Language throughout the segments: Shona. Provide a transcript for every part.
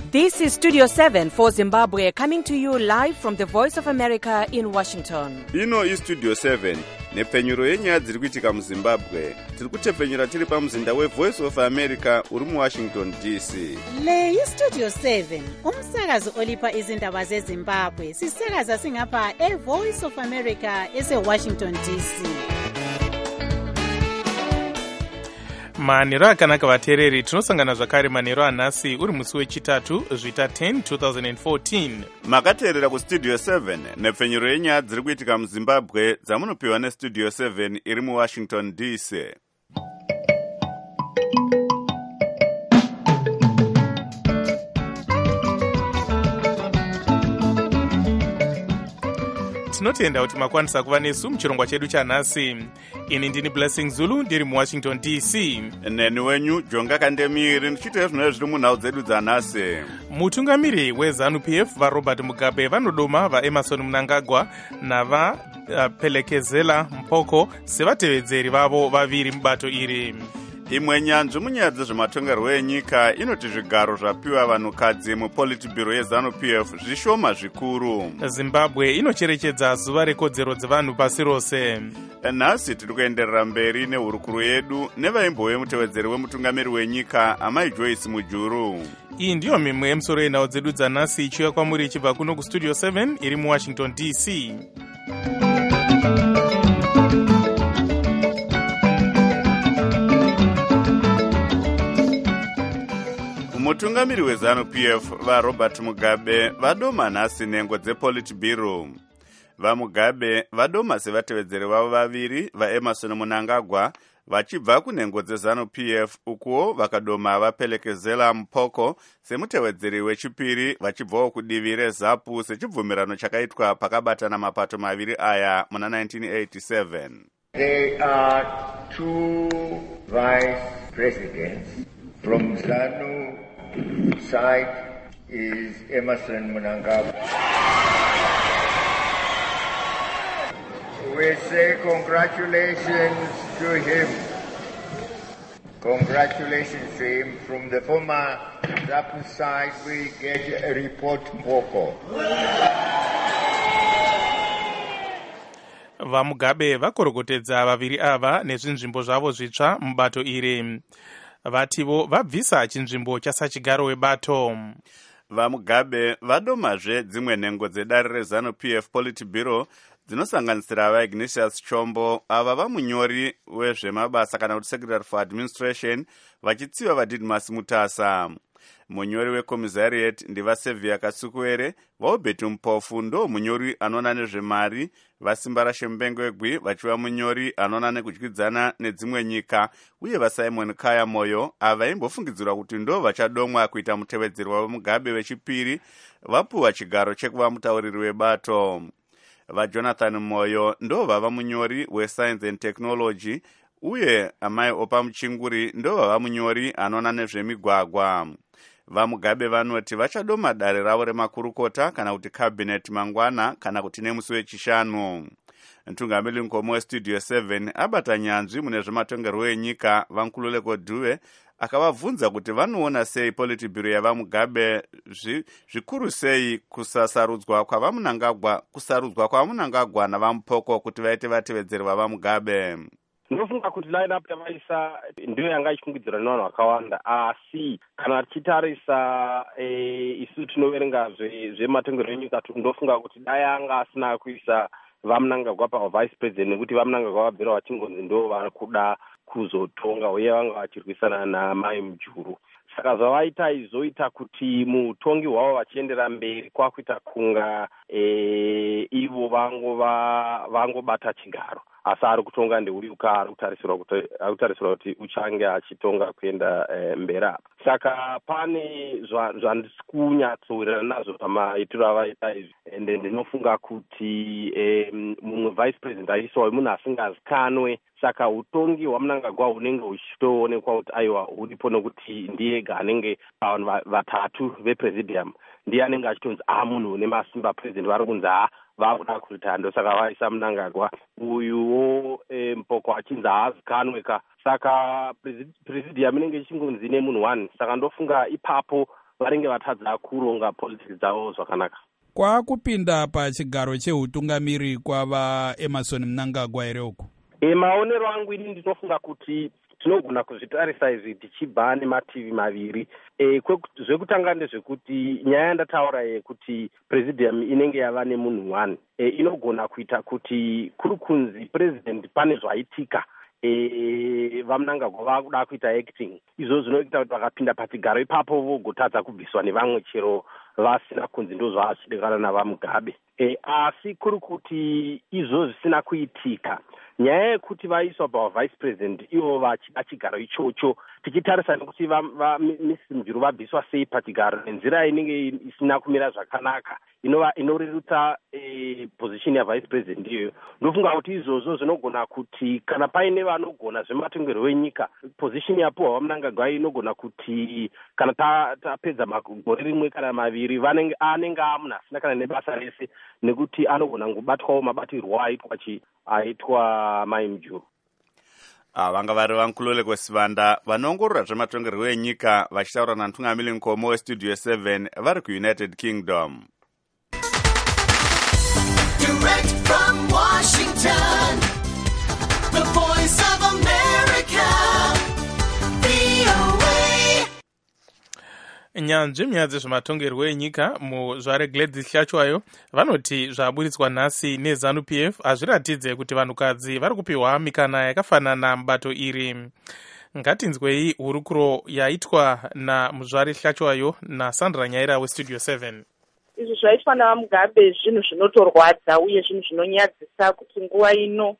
This is Studio 7 for Zimbabwe, coming to you live from the Voice of America in Washington. Ino is Studio 7 nepfenyuro yenyaya dziri kuitika muZimbabwe. Tiri kutepfenyura tiri pamuzinda weVoice of America uri muWashington DC. Le iStudio 7 umsakazo olipa izindaba zeZimbabwe. Sisakaza singapha eVoice of America eseWashington DC. manheru akanaka vateereri, tinosangana zvakare manheru anhasi uri musi wechitatu zvita 10 2014. Makateerera kuStudio 7 nepfenyuro yenyaya dziri kuitika muZimbabwe dzamunopiwa neStudio 7 iri muWashington DC. tinotenda kuti makwanisa kuva nesu muchirongwa chedu chanhasi. Ini ndini Blessing Zulu ndiri muWashington DC. Neni wenyu Jonga Kandemiri ndichite zvinhu zviri munhau dzedu dzanhasi. Mutungamiri weZANU-PF vaRobert Mugabe vanodoma vaEmerson Mnangagwa navapelekezela Mpoko sevatevedzeri vavo vaviri mubato iri. Imwe nyanzvi munyaya dzezvematongerwo enyika inoti zvigaro zvapiwa vanhukadzi muPolitburo yeZANU-PF zvishoma zvikuru. Zimbabwe inocherechedza zuva rekodzero dzevanhu pasi rose. Nhasi tiri kuenderera mberi nehurukuru yedu nevaimbove mutevedzeri wemutungamiri wenyika Amai Joyce Mujuru. Iyi ndiyo mimwe yemusoro yenhau dzedu dzanhasi ichiuya kwamuri ichibva kuno kuStudio 7 iri muWashington DC. Mutungamiri weZANU-PF vaRobert Mugabe vadoma nhasi nhengo dzePolitburo. VaMugabe vadoma sevatevedzeri vavo vaviri vaEmerson Mnangagwa vachibva kunhengo dzeZANU-PF, ukuwo vakadoma vapelekezela Mpoko semutevedzeri wechipiri vachibvawo kudivi reZAPU sechibvumirano chakaitwa pakabatana mapato maviri aya muna 1987. There are two vice presidents. From ZANU side is Emerson Mnangagwa. We say congratulations to him. Congratulations to him. From the former ZAPU side, we get a report Mpoko. VaMugabe vakorokotedza vaviri ava nezvinzvimbo zvavo zvitsva mubato iri. Vativo vabvisa chinzvimbo chasachigaro webato. VaMugabe vadomazve dzimwe nhengo dzedare reZANU-PF Politburo dzinosanganisira vaIgnatius Chombo, ava vamunyori wezvemabasa kana kuti Secretary for Administration, vachitsiva vaDidmus Mutasa. Munyori weCommissariat ndivaSevia Kasukuere, vaUbetu Mpofu ndo munyori anoona nezvemari, vaSimba Rashembengwegwi vachiva munyori anoona nekudyidzana nedzimwe nyika, uye vaSimon Kaya Moyo ava imbofungidzirwa kuti ndo vachadomwa kuita mutevedzeri waMugabe wechipiri vapuwa chigaro chekuva mutauriri webato. VaJonathan Moyo ndo vava munyori weScience and Technology, uye Amai Opa Muchinguri ndo vava munyori anoona nezvemigwagwa. VaMugabe vanoti vachadoma dare ravo remakurukota kana kuti cabinet mangwana kana kuti nemusi wechishanu. Mtungamiri mukoma weStudio 7 abata nyanzvi mune zvematongerwo enyika Vankululeko Dube akavabvunza kuti vanoona sei Politburo yavaMugabe zvikuru sei kusarudzwa kwavaMnangagwa navaMpoko kuti vaite vatevedzeri vavaMugabe. Ndinofunga kuti line up yavaisa ndiyo yanga ichifungidzirwa nevanhu vakawanda, asi kana tichitarisa isu tinoverenga zvematongerwo enyika ndofunga kuti dai anga asina kuisa vaMnangagwa pavice president nekuti vaMnangagwa vabvira vachingonzi ndo vari kuda kuzotonga uye vanga vachirwisana naMai Mujuru. Saka zvavaita izoita kuti mutongi hwavo vachiendera mberi kwakuita kunga ivo vangobata chigaro, asi ari kutonga ndeuliuka ari kutarisirwa kuti uchange achitonga kuenda mberi apa. Saka pane zvandisi kunyatsowirirana nazvo pamaitiro avaita izvi, ende ndinofunga kuti mumwe vice president aiswa munhu asingazikanwe. Saka utongi hwaMnangagwa hunenge huchitoonekwa kuti aiwa uripo nokuti ndiyega anenge vanhu vatatu vepresidium ndiye anenge achitonzi munhu une masimba president vari kunzi vakuda kuita ndosaka vaisa Mnangagwa uyuwo Mpoko achinzi haazikanweka. Saka presidium inenge ichingonzi nemunhu one. Saka ndofunga ipapo vanenge vatadza kuronga politics dzavo zvakanaka. Kwakupinda pachigaro cheutungamiri kwava Emmerson Mnangagwa here uku? Maonero angu ini ndinofunga kuti tinogona kuzvitarisa izvi tichibva nemativi maviri. Zvekutanga ndezvekuti nyaya yandataura yekuti presidium inenge yava nemunhu one inogona kuita kuti kuri kunzi president pane zvaitika vaMnangagwa vakuda kuita acting. Izvo zvinoita kuti vakapinda pachigaro ipapo vogotadza kubviswa nevamwe chero vasina kunzi ndozvaachidekana navaMugabe. Asi kuri kuti izvo zvisina kuitika, nyaya yekuti vaiswa pavice president ivo vachida chigaro ichocho, tichitarisa nekuti Mrs. Mviru vabviswa sei pachigaro nenzira inenge isina kumira zvakanaka inorerutsa position yavice president iyoyo, ndofunga kuti izvozvo zvinogona kuti kana paine vanogona zvematongerwo enyika, position yapuhwa vaMnangagwa inogona kuti kana tapedza makore rimwe kana maviri anenge amunhu asina kana nebasa rese, nekuti anogona ngobatwawo mabatirwo aitwa Mai Mujuru. Vanga vari vankulole kwesivanda vanoongorora zvematongerwo enyika vachitaura naNtungamiri Nkomo westudio 7 vari kuUnited Kingdom. Direct from Washington, the voice of America, VOA. Nyanzvi dzezvematongerwo enyika muzvare Gladys Hlachwayo vanoti zvaburitswa nhasi neZANU-PF hazviratidze kuti vanhukadzi vari kupiwa mikana yakafanana mubato iri. Ngatinzwei hurukuro yaitwa namuzvare Hlachwayo naSandra Nyaira westudio 7. Izvi zvaitwa navaMugabe zvinhu zvinotorwadza uye zvinhu zvinonyadzisa kuti nguva ino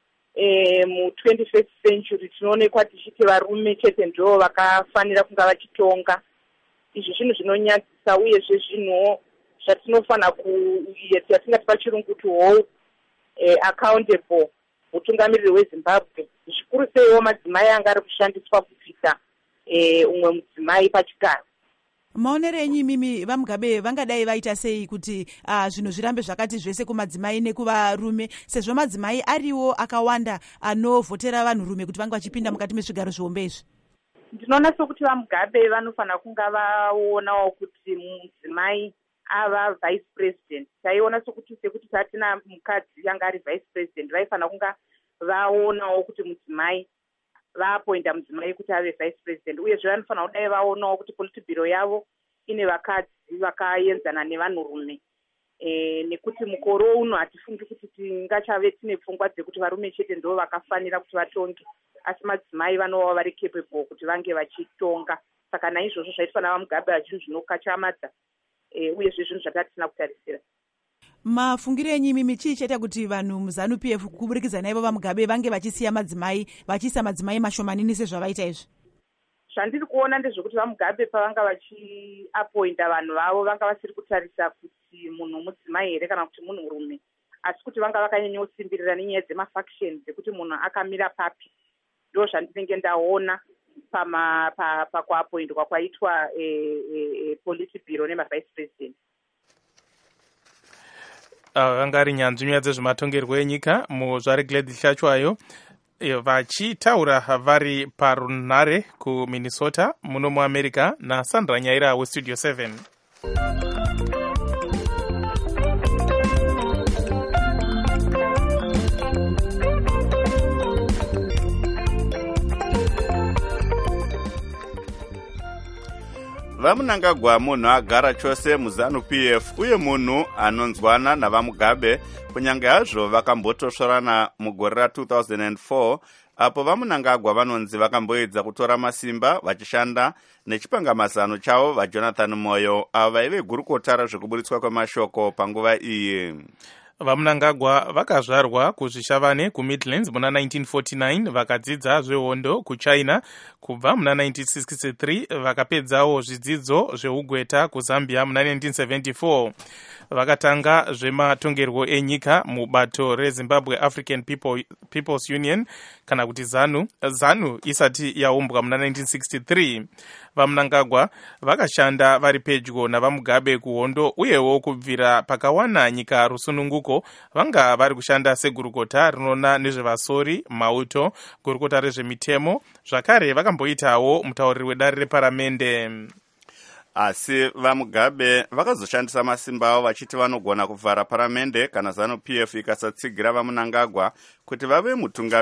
mu21st century tinoonekwa tichiti varume chete ndivo vakafanira kunga vachitonga. Izvi zvinhu zvinonyadzisa uyezve zvinhu zvatinofanira yatingati pachirungu kuti hold accountable mutungamiriri weZimbabwe, zvikuru seiwo madzimai anga ari kushandiswa kupfita umwe mudzimai pachigaro. Maonero enyu imimi vaMugabe vangadai vaita sei kuti zvinhu zvirambe zvakati zvese kumadzimai nekuvarume, sezvo madzimai ariwo akawanda anovhotera vanhurume kuti vange vachipinda mukati mezvigaro zvihombe izvi? Ndinoona sokuti vaMugabe vanofanira kunga vaonawo kuti mudzimai ava vice president. Taiona sekuti tatina mukadzi yanga ari vice president, vaifanira kunga vaonawo kuti mudzimai vaapointa mudzimai kuti ave vice president, uyezve vanofanira kudai vaonawo kuti politbiro yavo ine vakadzi vakaenzana nevanhurume. Nekuti mukore uno hatifungi kuti tingachave tine pfungwa dzekuti varume chete ndo vakafanira kuti vatonge, asi madzimai vanova vari capable kuti vange vachitonga. Saka naizvozvo zvaitwa navaMugabe zvinhu zvinokachamadza uyezve zvinhu zvatatisina kutarisira. Mafungiro enyu imimi chii chaita kuti vanhu muZANU-PF kuburikidza naivo vaMugabe vange vachisiya madzimai, vachiisa madzimai mashomanini sezvavaita izvi? Zvandiri kuona ndezvekuti vaMugabe pavanga vachiapointa vanhu vavo vanga vasiri kutarisa kuti munhu mudzimai here kana kuti munhu rume, asi kuti vanga vakanyanyosimbirira nenyaya dzemafactions dzekuti munhu akamira papi. Ndo zvandinenge ndaona pakuapoindwa kwaitwa politbiro nemavice president. Vanga ari nyanzvi dzezvematongerwo enyika muzvare Gladys Hlachwayo vachitaura vari parunhare kuMinnesota muno muAmerica naSandra Nyaira westudio 7. VaMnangagwa munhu agara chose muZANU-PF uye munhu anonzwana navaMugabe, kunyange hazvo vakambotosvorana mugore ra2004 apo vaMnangagwa vanonzi vakamboedza kutora masimba vachishanda nechipangamazano chavo vaJonathan Moyo avo vaive gurukota rezvekuburitswa kwemashoko panguva iyi. VaMnangagwa vakazvarwa kuzvishavane kuMidlands muna 1949, vakadzidza zvehondo kuChina. Kubva muna 1963 vakapedzawo zvidzidzo zveugweta kuZambia muna 1974. Vakatanga zvematongerwo enyika mubato reZimbabwe African People's Union kana kuti ZANU isati yaumbwa muna 1963. VaMnangagwa vakashanda vari pedyo navaMugabe kuhondo uyewo kubvira pakawana nyika rusununguko vanga vari kushanda segurukota rinoona nezvevasori, mauto, gurukota rezvemitemo, zvakare vakamboitawo mutauriri wedare reparamende. asi vamugabe vakazoshandisa masimba avo vachiti vanogona kuvhara paramende kana ZANU-PF ikasatsigira vaMnangagwa kuti vave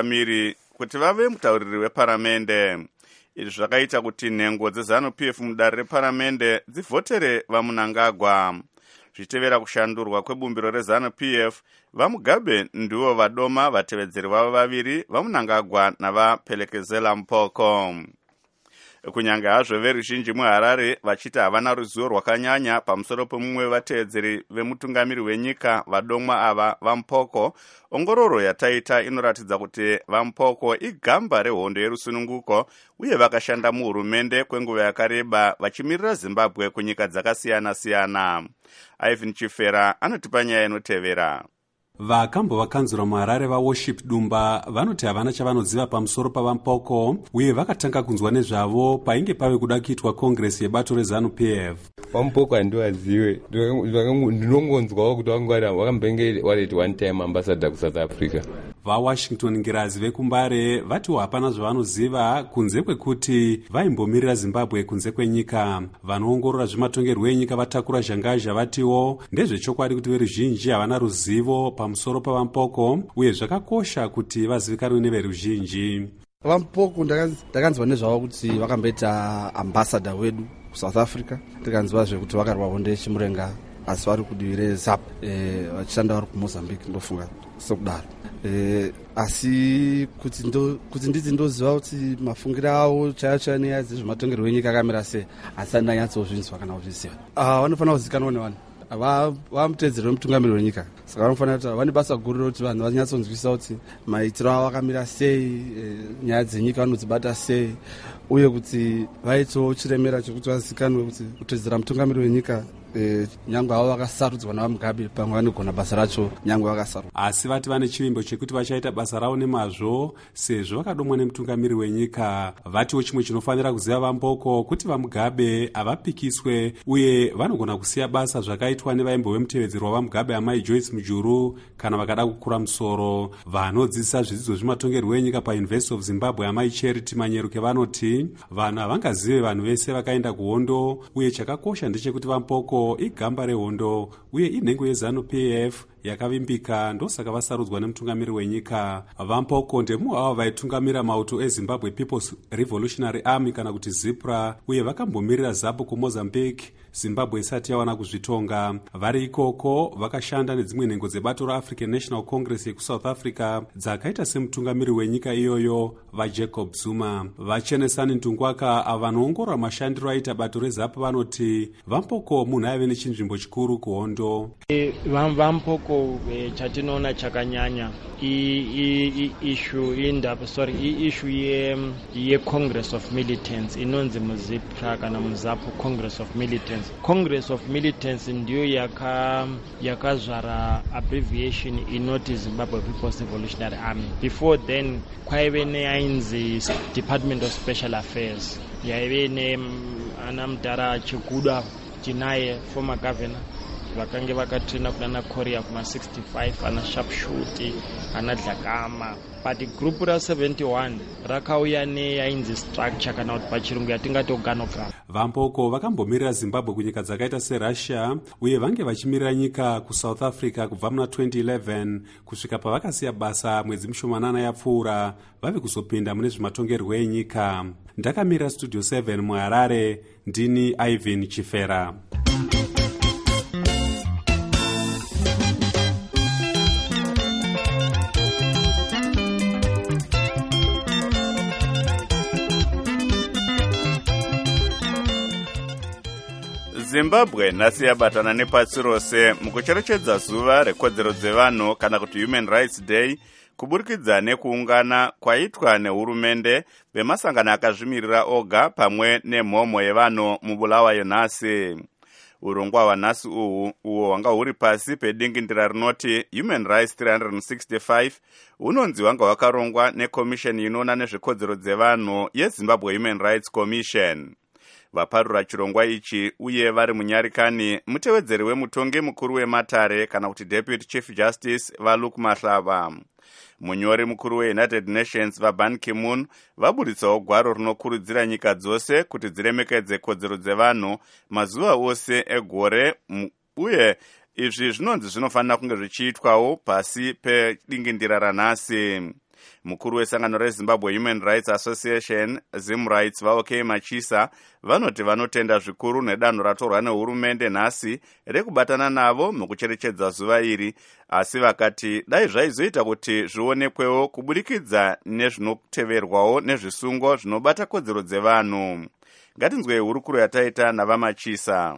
mutauriri weparamende. Izvi zvakaita kuti nhengo dzeZANU-PF mudare reparamende dzivhotere vaMnangagwa. Zvichitevera kushandurwa kwebumbiro reZANU-PF, vamugabe ndivo vadoma vatevedzeri vavo vaviri, vaMnangagwa navaPhelekezela Mpoko. Kunyange hazvo veruzhinji muHarare vachiti havana ruzivo rwakanyanya pamusoro pomumwe wevatevedzeri vemutungamiri wenyika vadomwa ava vaMpoko, ongororo yataita inoratidza kuti vaMpoko igamba rehondo yerusununguko uye vakashanda muhurumende kwenguva yakareba vachimirira Zimbabwe kunyika dzakasiyana-siyana. Ivan Chifera anotipa nyaya inotevera. Vakanzura muHarare vaWorship Dumba vanoti havana chavanoziva pamusoro pavaMpoko uye vakatanga kunzwa nezvavo painge pave kuda kuitwa kongresi yebato reZANU-PF. vaMpoko handiwazive, ndinongonzwawo kuti vakambenge wareti one time ambassador kuSouth Africa. VaWashington ngirazi vekumbare vatiwo hapana zvavanoziva kunze kwekuti vaimbomirira Zimbabwe kunze kwenyika. Vanoongorora zvematongerwo enyika vatakura zhangazha vatiwo ndezvechokwadi kuti veruzhinji havana ruzivo pamusoro pavaMpoko uye zvakakosha kuti vazivikanwe neveruzhinji. vaMpoko ndakanzwa nezvavo kuti vakamboita ambassador wedu kuSouth Africa, ndikanzwazve kuti vakarwa hondo yechimurenga asi vari kudivi reZAP vachishanda vari kuMozambique, ndofunga sokudaro. Asi kuti ndidzi ndoziva kuti mafungiro avo chaiyo nenyaya dzezvematongerwo enyika akamira sei, asi handinyanyatsozvinzwa kana kuzviziva. Vanofanira kuzivikanwa nevanhu vamutedzeri wemutungamiri wenyika, saka vanofanira kuti vane basa guru rekuti vanhu vanyatsonzwisisa kuti maitiro avo akamira sei, nyaya dzenyika vanodzibata sei, uye kuti vaitewo chiremera chekuti vazivikanwe kuti kutedzera mutungamiri wenyika nyangwe avo vakasarudzwa navaMugabe pamwe vanogona basa racho nyangwe vakasarudzwa. Asi vati vane chivimbo chekuti vachaita basa ravo nemazvo sezvo vakadomwa nemutungamiri wenyika. Vatiwo chimwe chinofanira kuziva vaMpoko kuti vaMugabe havapikiswe uye vanogona kusiya basa zvakaitwa nevaimbo vemutevedzeri wavaMugabe amai Joyce Mujuru kana vakada kukura musoro. Vanodzidzisa zvidzidzo zvematongerwo enyika paUniversity of Zimbabwe amai Charity Manyeruke vanoti vanhu havangazive vanhu vese vakaenda kuhondo uye chakakosha ndechekuti vaMpoko igamba rehondo uye inhengo yeZANU-PF yakavimbika, ndosaka vasarudzwa nemutungamiri wenyika. vaMpoko ndemu ava vaitungamira mauto eZimbabwe People's Revolutionary Army kana kuti ZIPRA uye vakambomirira ZAPU kuMozambique Zimbabwe isati yawana kuzvitonga. Vari ikoko vakashanda nedzimwe nhengo dzebato reAfrican National Congress yekuSouth Africa dzakaita semutungamiri wenyika iyoyo vaJacob Zuma. Vachenesani Ntungwaka ava vanoongorora mashandiro aita bato reZAPU vanoti vaMpoko munhu aive nechinzvimbo chikuru kuhondo. vaMpoko chatinoona chakanyanya issue yeCongress of Militants inonzi muZIPRA kana muZAPU Congress of Militants. Congress of Militants ndiyo yakazvara abbreviation inoti Zimbabwe People's Revolutionary Army. Before then kwaive neyainzi Department of Special Affairs, yaive neana Mudara Chiguda tinaye former governor vakange vakatrena kunana Korea kuma65 ana Sharpshooter ana Dhlakama, but group ra71 rakauya neyainzi structure kana kuti pachirungu yatingati organogram. vaMpoko vakambomirira Zimbabwe kunyika dzakaita seRussia uye vange vachimirira nyika kuSouth Africa kubva muna 2011 kusvika pavakasiya basa mwedzi mishomanana yapfuura vave kuzopinda mune zvematongerwo enyika. Ndakamirira Studio 7 muHarare, ndini Ivan Chifera. Zimbabwe nhasi yabatana nepasi rose mukucherechedza zuva rekodzero dzevanhu kana kuti Human Rights Day kuburikidza nekuungana kwaitwa nehurumende vemasangano akazvimirira oga pamwe nemhomho yevanhu mubulawayo nhasi. Urongwa hwanhasi uhu uwo hwanga huri pasi pedingindira rinoti Human Rights 365 unonzi hwanga hwakarongwa nekomisheni inoona nezvekodzero dzevanhu yeZimbabwe Human Rights Commission. Vaparura chirongwa ichi uye vari munyarikani mutevedzeri wemutongi mukuru wematare kana kuti Deputy Chief Justice vaLuke Mahlava. Munyori mukuru weUnited Nations vaBan Ki-moon vabuditsawo gwaro rinokurudzira nyika dzose kuti dziremekedze kodzero dzevanhu mazuva ose egore, uye izvi zvinonzi zvinofanira kunge zvichiitwawo pasi pedingindira ranhasi. Mukuru wesangano reZimbabwe Human Rights Association ZimRights vaOK Machisa vanoti vanotenda zvikuru nedanho ratorwa nehurumende nhasi rekubatana navo mukucherechedza zuva iri, asi vakati dai zvaizoita kuti zvionekwewo kubudikidza nezvinoteverwawo nezvisungo zvinobata kodzero dzevanhu. Ngatinzwe hurukuro yataita navaMachisa.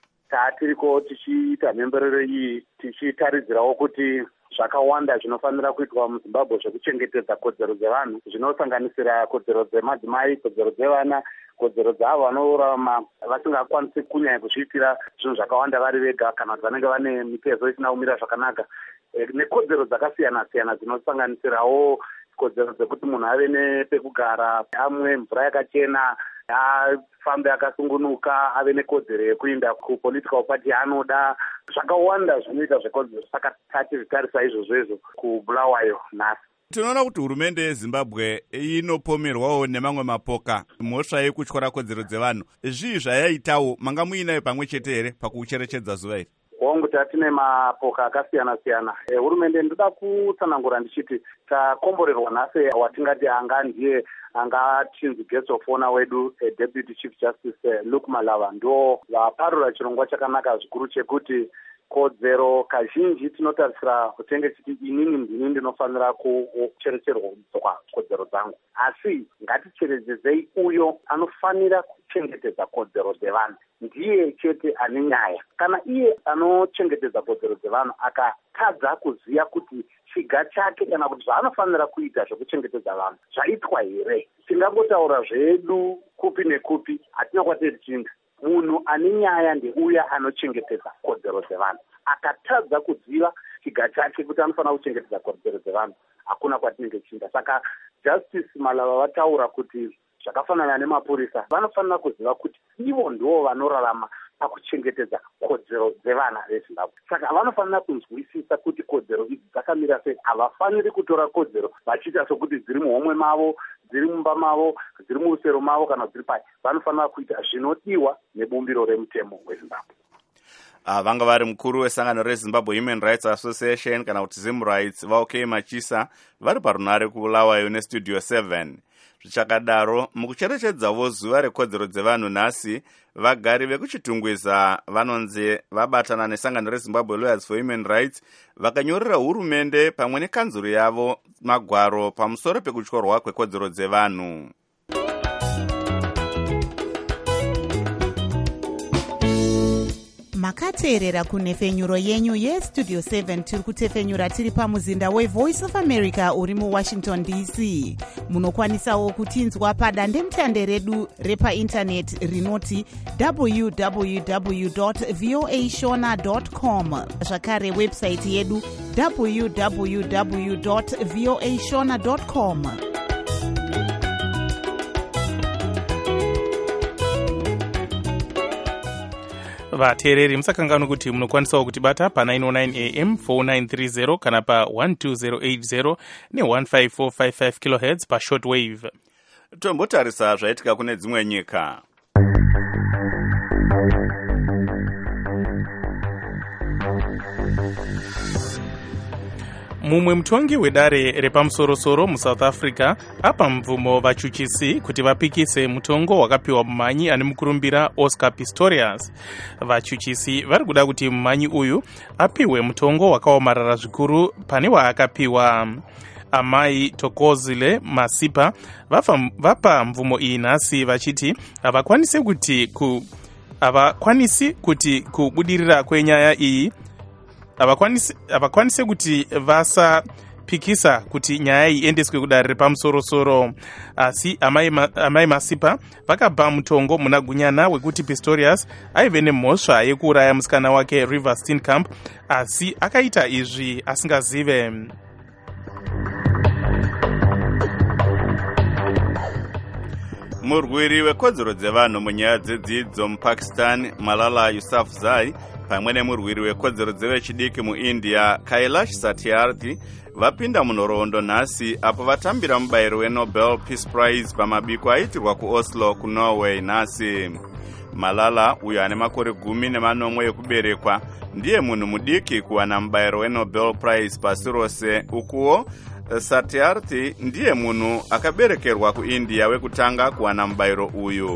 Tatiriko tichiita mhemberero iyi tichitaridzirawo kuti zvakawanda zvinofanira kuitwa muZimbabwe zvekuchengetedza kodzero dzevanhu, zvinosanganisira kodzero dzemadzimai, kodzero dzevana, kodzero dzeavo vanorarama vasingakwanisi kunyanya kuzviitira zvinhu zvakawanda vari vega kana kuti vanenge vane mitezo isina kumira zvakanaka, nekodzero dzakasiyana-siyana dzinosanganisirawo kodzero dzekuti munhu ave nepekugara, amwe mvura yakachena, afambe akasungunuka, ave nekodzero yekuinda kupolitical party yaanoda. Zvakawanda zvinoita zvekodzero, saka tatizvitarisa izvozvo kubulawayo nhasi. Tinoona kuti hurumende yeZimbabwe inopomerwawo nemamwe mapoka mhosva yekutyora kodzero dzevanhu. Zvii zvayaitawo manga muinayo pamwe chete here pakucherechedza zuva iri? Hongu tatine mapoka akasiyana-siyana. Hurumende ndoda kutsanangura ndichiti takomborerwa nhasi watingati anga ndiye anga chinzi guest of honor wedu Deputy Chief Justice Luke Malava ndo vaparura chirongwa chakanaka zvikuru chekuti kodzero kazhinji tinotarisira kutenge chiti inini ndini ndinofanira kucherechedzerwa kodzero dzangu, asi ngaticherechedzei uyo anofanira kuchengetedza kodzero dzevanhu. Ndiye chete ane nyaya. Kana iye anochengetedza kodzero dzevanhu akatadza kuziya kuti chiga chake kana kuti zvaanofanira kuita zvekuchengetedza vanhu zvaitwa here, tingangotaura zvedu kupi nekupi, hatina kwatiri chinda. Munhu ane nyaya ndeuya anochengetedza kodzero dzevanhu. Akatadza kuziva chiga chake kuti anofanira kuchengetedza kodzero dzevanhu, hakuna kwatinenge chinda. Saka Justice Malava vataura kuti zvakafanana nemapurisa vanofanira kuziva kuti ivo ndivo vanorarama pakuchengetedza kodzero dzevana veZimbabwe. Saka vanofanira kunzwisisa kuti kodzero idzi dzakamira sei. Havafaniri kutora kodzero vachiita sokuti dziri muhomwe mavo, dziri mumba mavo, dziri muusero mavo kana dziri pai. Vanofanira kuita zvinodiwa nebumbiro remutemo weZimbabwe. Vanga vari mukuru wesangano reZimbabwe Human Rights Association kana kuti ZimRights vaOK Machisa vari parunare kubulawayo neStudio 7. Zvichakadaro mukucherechedzawo zuva rekodzero dzevanhu nhasi, vagari vekuchitungwiza vanonzi vabatana nesangano reZimbabwe Lawyers for Human Rights vakanyorera hurumende pamwe nekanzuro yavo magwaro pamusoro pekutyorwa kwekodzero dzevanhu. makateerera kunhefenyuro yenyu yestudio 7 tiri kutefenyura tiri pamuzinda wevoice of America uri muWashington DC. Munokwanisawo kutinzwa padandemutande redu repaindaneti rinoti www.voashona.com, zvakare website yedu www.voashona.com. vateereri musakanganwa kuti munokwanisawo kutibata pa909 am 4930 kana pa12080 ne15455 kHz pashortwave. Tombotarisa zvaitika kune dzimwe nyika. mumwe mutongi wedare repamusorosoro muSouth Africa apa mvumo vachuchisi kuti vapikise mutongo wakapiwa mumhanyi ane mukurumbira Oscar Pistorius. Vachuchisi vari kuda kuti mumhanyi uyu apiwe mutongo wakaomarara zvikuru pane waakapiwa. Amai Thokozile Masipa vapa mvumo iyi nhasi vachiti havakwanisi kuti kubudirira kwenyaya iyi havakwanise kuti vasapikisa kuti nyaya iyi iendeswe kudare repamusorosoro. Asi amai Masipa vakabva mutongo muna gunyana wekuti Pistorius aive nemhosva yekuuraya musikana wake River Steenkamp, asi akaita izvi asingazive. Murwiri wekodzero dzevanhu munyaya dzedzidzo muPakistan Malala Yousafzai pamwe nemurwiri wekodzero dzevechidiki muindia Kailash Satyarthi vapinda munhoroondo nhasi apo vatambira mubayiro weNobel Peace Prize pamabiko aitirwa kuOslo kuNorway nhasi. Malala, uyo ane makore 10 ekuberekwa, ndiye munhu mudiki kuwana mubayiro weNobel Prize pasi rose. Ukuwo Satyarthi ndiye munhu akaberekerwa kuIndia wekutanga kuwana mubayiro uyu.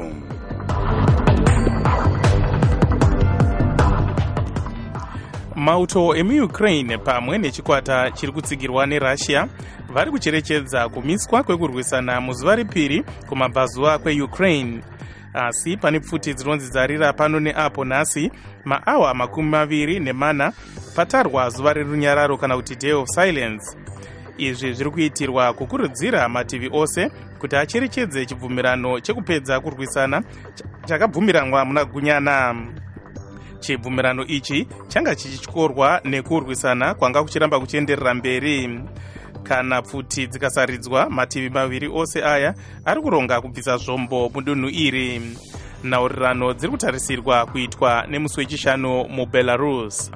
Mauto emuUkraine pamwe nechikwata chiri kutsigirwa neRussia vari kucherechedza kumiswa kwekurwisana muzuva ripiri kumabvazuva kweUkraine. Asi pane pfuti dzinonzi dzarira pano neapo nhasi maawa 24 patarwa zuva rerunyararo kana kuti Day of Silence. Izvi zviri kuitirwa kukurudzira mativi ose kuti acherechedze chibvumirano chekupedza kurwisana chakabvumiranwa muna Gunyana. Chibvumirano ichi changa chichityorwa nekurwisana kwanga kuchiramba kuchienderera mberi. Kana pfuti dzikasaridzwa, mativi maviri ose aya ari kuronga kubvisa zvombo mudunhu iri. Nhaurirano dziri kutarisirwa kuitwa nemusi wechishanu muBelarus.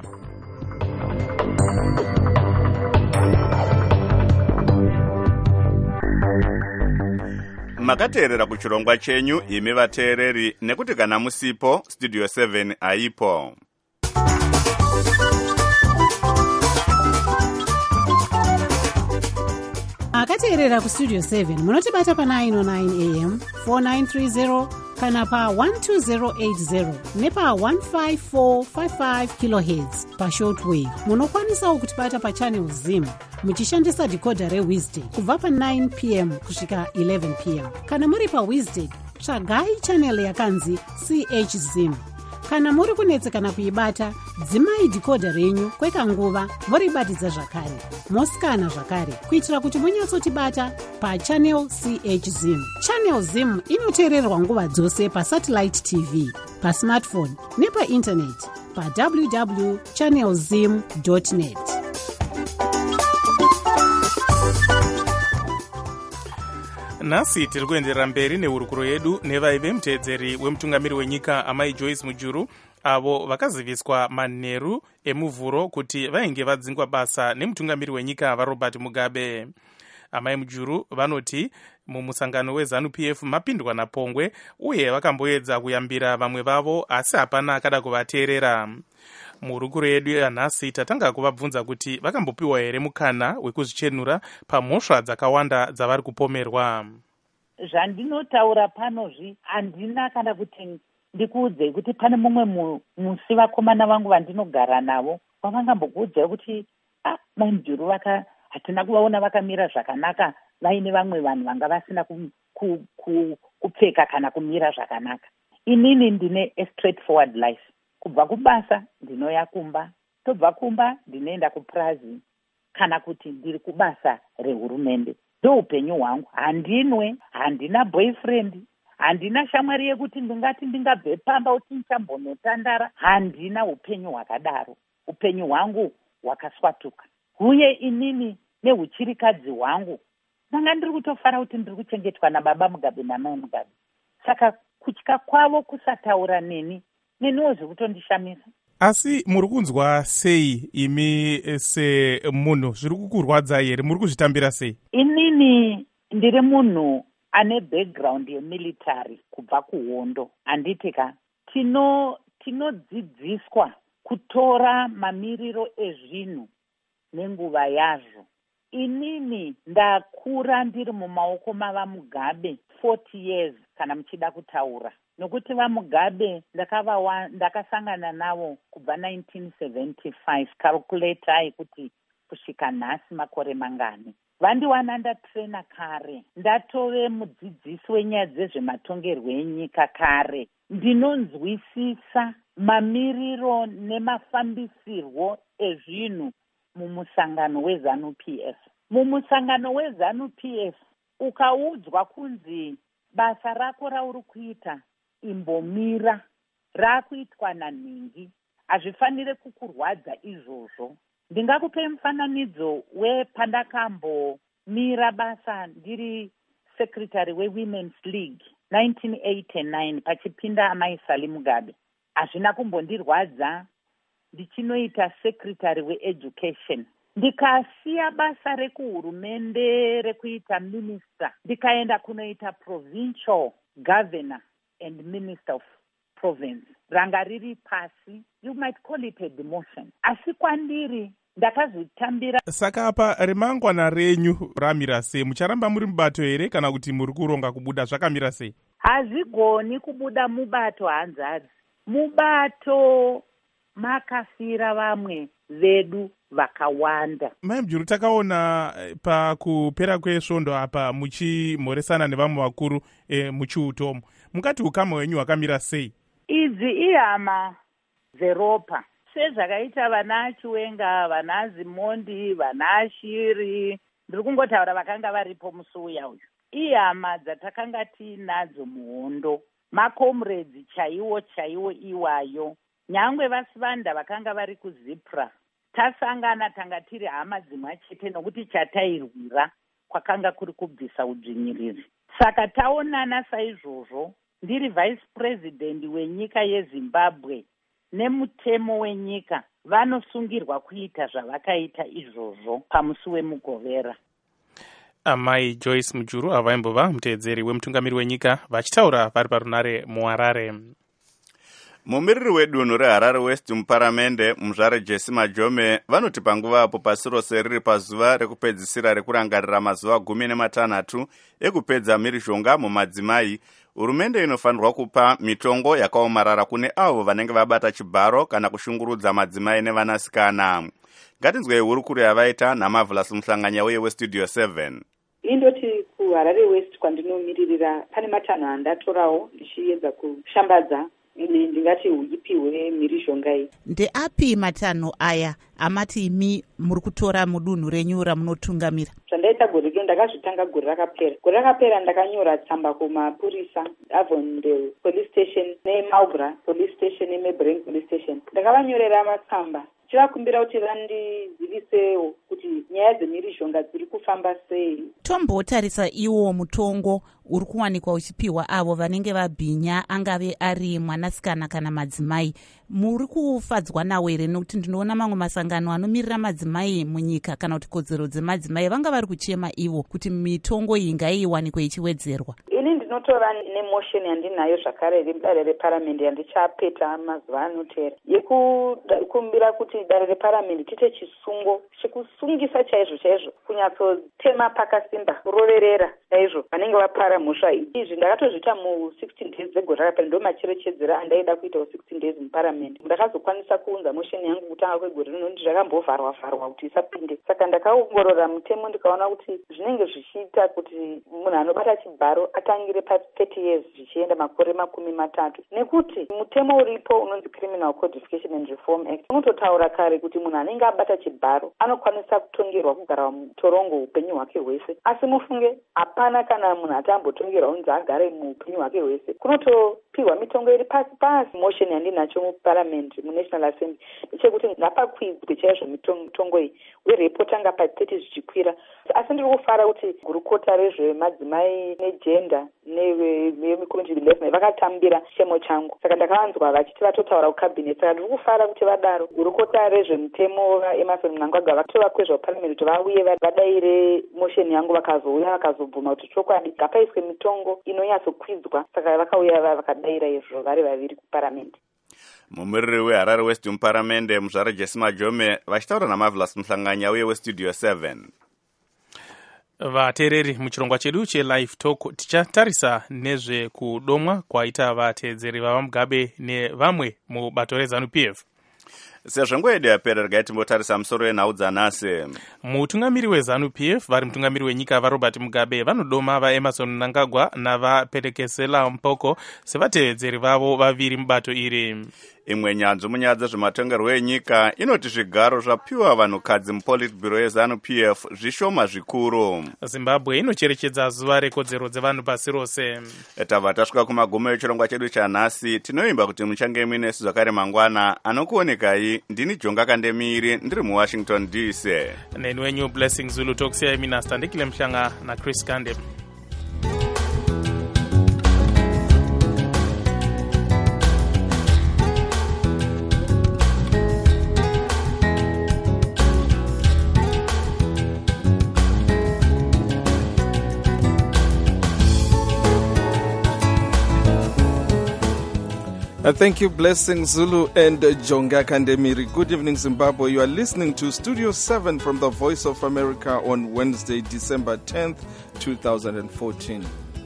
Makateerera kuchirongwa chenyu imi vateereri, nekuti kana musipo Studio 7 aipo. Akateerera ku Studio 7 munotibata pa 909 AM 4930 kana pa 12080 nepa 15455 kHz pa shortwave. Munokwanisawo kutibata pa channel Zim muchishandisa decoder reWizard kubva pa 9 PM kusvika 11 PM. Kana muri pa Wizard, tsvagai channel yakanzi CH Zim. Kana muri kunetsekana kuibata, dzimai decoder renyu kwekanguva moribatidza zvakare. Mosikana zvakare kuitira kuti munyatsotibata pa channel CH Zim. Channel Zim inoteererwa nguva dzose pa satellite TV, pa smartphone nepa internet pa www.channelzim.net. Nhasi tiri kuenderera mberi nehurukuro yedu nevaive muteedzeri wemutungamiri wenyika amai Joyce Mujuru, avo vakaziviswa manheru emuvhuro kuti vainge vadzingwa basa nemutungamiri wenyika vaRobert Mugabe. Amai Mujuru vanoti mumusangano weZANU-PF mapindwa napongwe uye vakamboedza kuyambira vamwe vavo asi hapana akada kuvateerera. Muhurukuro yedu yanhasi tatanga kuvabvunza kuti vakambopiwa here mukana wekuzvichenura pamhosva dzakawanda dzavari kupomerwa. Zvandinotaura panozvi handina kana kuti ndikuudzei kuti pane mumwe musi vakomana vangu vandinogara navo vavangambokuudzai kuti Mai Mujuru hatina kuvaona vakamira zvakanaka vaine vamwe vanhu vanga vasina kupfeka kana kumira zvakanaka. Inini ndine a straightforward life. Kubva kubasa ndinoya kumba, tobva kumba ndinoenda kuPrazi, kana kuti ndiri kubasa rehurumende. Ndo upenyu hwangu. Handinwe, handina boyfriend, handina shamwari yekuti ndingati ndingabve pamba kuti ndichambonotandara. Handina upenyu hwakadaro. Upenyu hwangu hwakaswatuka. Uye inini nehuchirikadzi hwangu ndanga ndiri kutofara kuti ndiri kuchengetwa nababa Mugabe namai Mugabe. Saka kutya kwavo kusataura neniwo zvekutondishamisa. Asi muri kunzwa sei imi semunhu? Zviri kukurwadza here? Muri kuzvitambira sei? Inini ndiri munhu ane background yemilitary kubva kuhondo. Handitika tinodzidziswa kutora mamiriro ezvinhu nenguva yazvo. Inini ndakura ndiri mumaoko mava Mugabe 40 years kana muchida kutaura. Nokuti vaMugabe ndakasangana navo kubva 1975. Calculatai kuti kusvika nhasi makore mangani. Vandiwana ndatrena kare. Ndatove mudzidzisi wenyaya dzezvematongerwo enyika kare. Ndinonzwisisa mamiriro nemafambisirwo ezvinhu mumusangano weZANU-PF. Mumusangano weZANU-PF ukaudzwa kunzi basa rako rauri kuita imbomira, rakuitwa nanhingi, hazvifanire kukurwadza izvozvo. Ndingakupe mufananidzo wepandakambomira basa ndiri secretary weWomen's League 1989 pachipinda amai Sally Mugabe. Hazvina kumbondirwadza, ndichinoita secretary weeducation, ndikasiya basa rekuhurumende rekuita minister ndikaenda kunoita provincial governor and minister of province, ranga riri pasi. You might call it a demotion. Asi kwandiri ndakazvitambira. Saka apa remangwana renyu ramira sei? Mucharamba muri mubato here kana kuti muri kuronga kubuda? Zvakamira sei? Hazvigoni kubuda mubato hanzadzi. Mubato makafira vamwe vedu vakawanda. Mai Mujuru, takaona pakupera kwesvondo apa muchimhoresana nevamwe vakuru muchiutomo. Mukati ukama hwenyu hwakamira sei? Idzi ihama dzeropa, sezvakaita vana Chiwenga, vana Zimondi, vana Shiri, ndiri kungotaura vakanga varipo musi uya uyu. Ihama dzatakanga tiinadzo muhondo, makomrades chaiwo iwayo. Nyangwe vasivanda vakanga vari kuZipra, tasangana tanga tiri hama dzimwe chete nokuti chatairwira kwakanga kuri kubvisa udzvinyiriri. Saka taonana saizvozvo, ndiri vice president wenyika yeZimbabwe nemutemo wenyika, vanosungirwa kuita zvavakaita izvozvo pamusi wemugovera. Amai Joyce Mujuru avaimbova muteedzeri wemutungamiri wenyika vachitaura vari parunare muHarare. Mumiriri wedunhu reHarare West muparamende muzvare Jesse Majome vanoti panguva apo pasi rose riri pazuva rekupedzisira rekurangarira mazuva 16 ekupedza mhirizhonga mumadzimai, hurumende inofanirwa kupa mitongo yakaomarara kune avo vanenge vabata chibharo kana kushungurudza madzimai nevanasikana. Ngatinzwei hurukuru yavaita naMarvelous Muhlanganya uye weStudio 7. Indoti kuHarare West kwandinomiririra pane matanho andatorawo ndichiedza kushambadza ndingati uipiwe mhirizhonga iyi. Ndeapi matanho aya amati imi muri kutora mudunhu renyu ramunotungamira? Zvandaita gore rino ndakazvitanga gore rakapera ndakanyora tsamba kumapurisa Avondale police station neMarlborough police station neMebreng police station. Ndakavanyorera matsamba chivakumbira kuti vandizivisewo kuti nyaya dzemhirizhonga dziri kufamba sei. Tombotarisa iwo mutongo uri kuwanikwa uchipiwa avo vanenge vabhinya, angave ari mwanasikana kana madzimai. Muri kufadzwa nawo here? Nokuti ndinoona mamwe masangano anomirira madzimai munyika kana kuti kodzero dzemadzimai vanga vari kuchema ivo kuti mitongo iyi ngaiwanikwe ichiwedzerwa. Ini ndinotora nemotion yandinayo zvakare rimudare reparamende yandichapeta mazuva anotera yekukumbira kuti dare reparamende tiite chisungo chekusungisa chaizvo kunyatsotema pakasimba kuroverera chaizvo vanenge vapara mhosva iyi. Izvi ndakatozviita mu16 days dzegore rakapera, ndo macherechedzera andaida kuitawo 16 days muparamende. Ndakazokwanisa kuunza motion yangu kutanga kwegore rino ndi zvakambovharwa kuti isapinde. Saka ndakaongorora mutemo ndikaona kuti zvinenge zvichiita kuti munhu anobata chibharo atangire pa30 years zvichienda makore 30, nekuti mutemo uripo unonzi Criminal Codification and Reform Act unototaura kare kuti munhu anenge abata chibharo anokwanisa kutongerwa kugara mutorongo upenyu hwake hwese. Asi mufunge hapana kana munhu atambotongerwa unzi agare muupenyu hwake hwese. Kunotopiwa mitongo iri pasi. Motion yandinacho muparliament muNational Assembly ndechekuti ngapakwidzwe chaizvo mitongo iyi uye reipotanga pa30 zvichikwira. Asi ndiri kufara kuti gurukota rezvemadzimai negender nevecommunity development vakatambira chemo changu. Saka ndakavanzwa vachiti vatotaura kucabinet. Saka ndiri kufara kuti vadaro gurukota rezvemutemo Emerson Mnangagwa vatovakwezva kuparliament kuti vauye vadaire motion yangu, vakazouya vakazobvuma kuti chokwadi ngapaiswe mitongo inonyatsokwidwa. Saka vakauya vakadaira izvo vari vaviri kuparliament. Mumiriri weHarare West muparamende muzvare Jesse Majome vachitaura naMarvelous Muhlanganya uye weStudio 7. Vateereri, muchirongwa chedu cheLive Talk tichatarisa nezvekudomwa kwaita vateedzeri vaMugabe nevamwe mubato reZANU-PF. Sezvo nguva yedu yapera, regai timbotarisa musoro wenhau dzanhasi. Mutungamiri weZANU-PF vari mutungamiri wenyika vaRobert Mugabe vanodoma vaEmerson Mnangagwa navaPelekesela Mpoko sevateedzeri vavo vaviri mubato iri. Imwe nyanzvu munyaya dzezvematongerwo enyika inoti zvigaro zvapiwa vanhukadzi muPolitburo yeZANU-PF zvishoma zvikuru. Zimbabwe inocherechedza zuva rekodzero dzevanhu pasi rose. Tabva tasvika kumagumo echirongwa chedu chanhasi. Tinoimba kuti muchange muinesu zvakare mangwana. Anokuonekai ndini Jonga Kandemiri ndiri muWashington DC. Neni wenyu Blessing Zulu Tokusiyai Minasta Ndikile Mshanga na Chris Kande. Thank you, Blessing Zulu and Jonga Kandemiri. Good evening, Zimbabwe. You are listening to Studio 7 from the Voice of America on Wednesday, December 10th, 2014.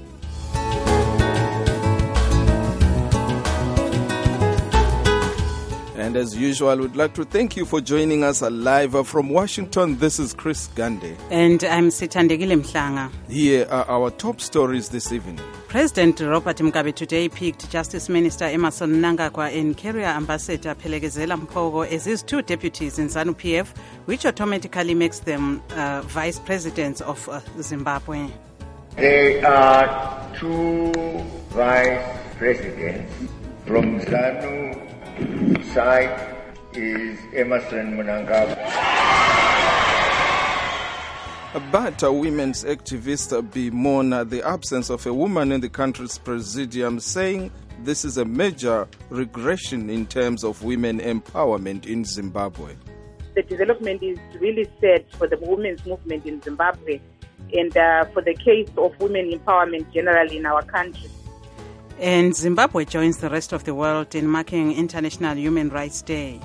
And as usual, we'd like to thank you for joining us live from Washington. This is Chris Gande. And I'm Sithandekile Mhlanga. Here are our top stories this evening. President Robert Mugabe today picked Justice Minister Emmerson Mnangagwa and Carrier Ambassador Phelekezela Mpogo as his two deputies in ZANU-PF, which automatically makes them vice presidents of Zimbabwe. There are two vice presidents. From ZANU side is Emmerson Mnangagwa. But women's activists bemoan the absence of a woman in the country's presidium, saying this is a major regression in terms of women empowerment in Zimbabwe. The development is really sad for the women's movement in Zimbabwe and for the case of women empowerment generally in our country. And Zimbabwe joins the rest of the world in marking International Human Rights Day.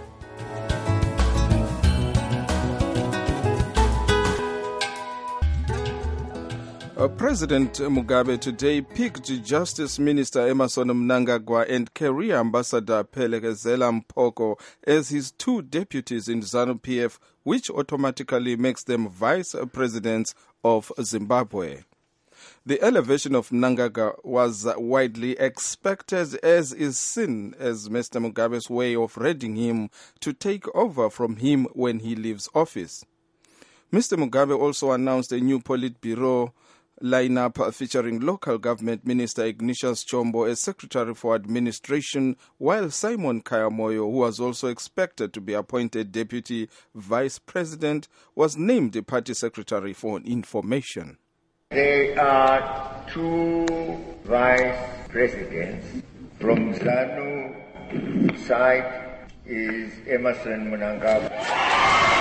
President Mugabe today picked Justice Minister Emmerson Mnangagwa and Career Ambassador Phelekezela Mpogo as his two deputies in ZANU-PF, which automatically makes them vice presidents of Zimbabwe. The elevation of Mnangagwa was widely expected, as is seen as Mr. Mugabe's way of readying him to take over from him when he leaves office. Mr. Mugabe also announced a new Politburo lineup featuring local government minister Ignatius Chombo as Secretary for Administration, while Simon Kayamoyo, who was also expected to be appointed Deputy Vice President, was named the Party Secretary for Information. There are two vice presidents. From ZANU side is Emmerson Mnangagwa.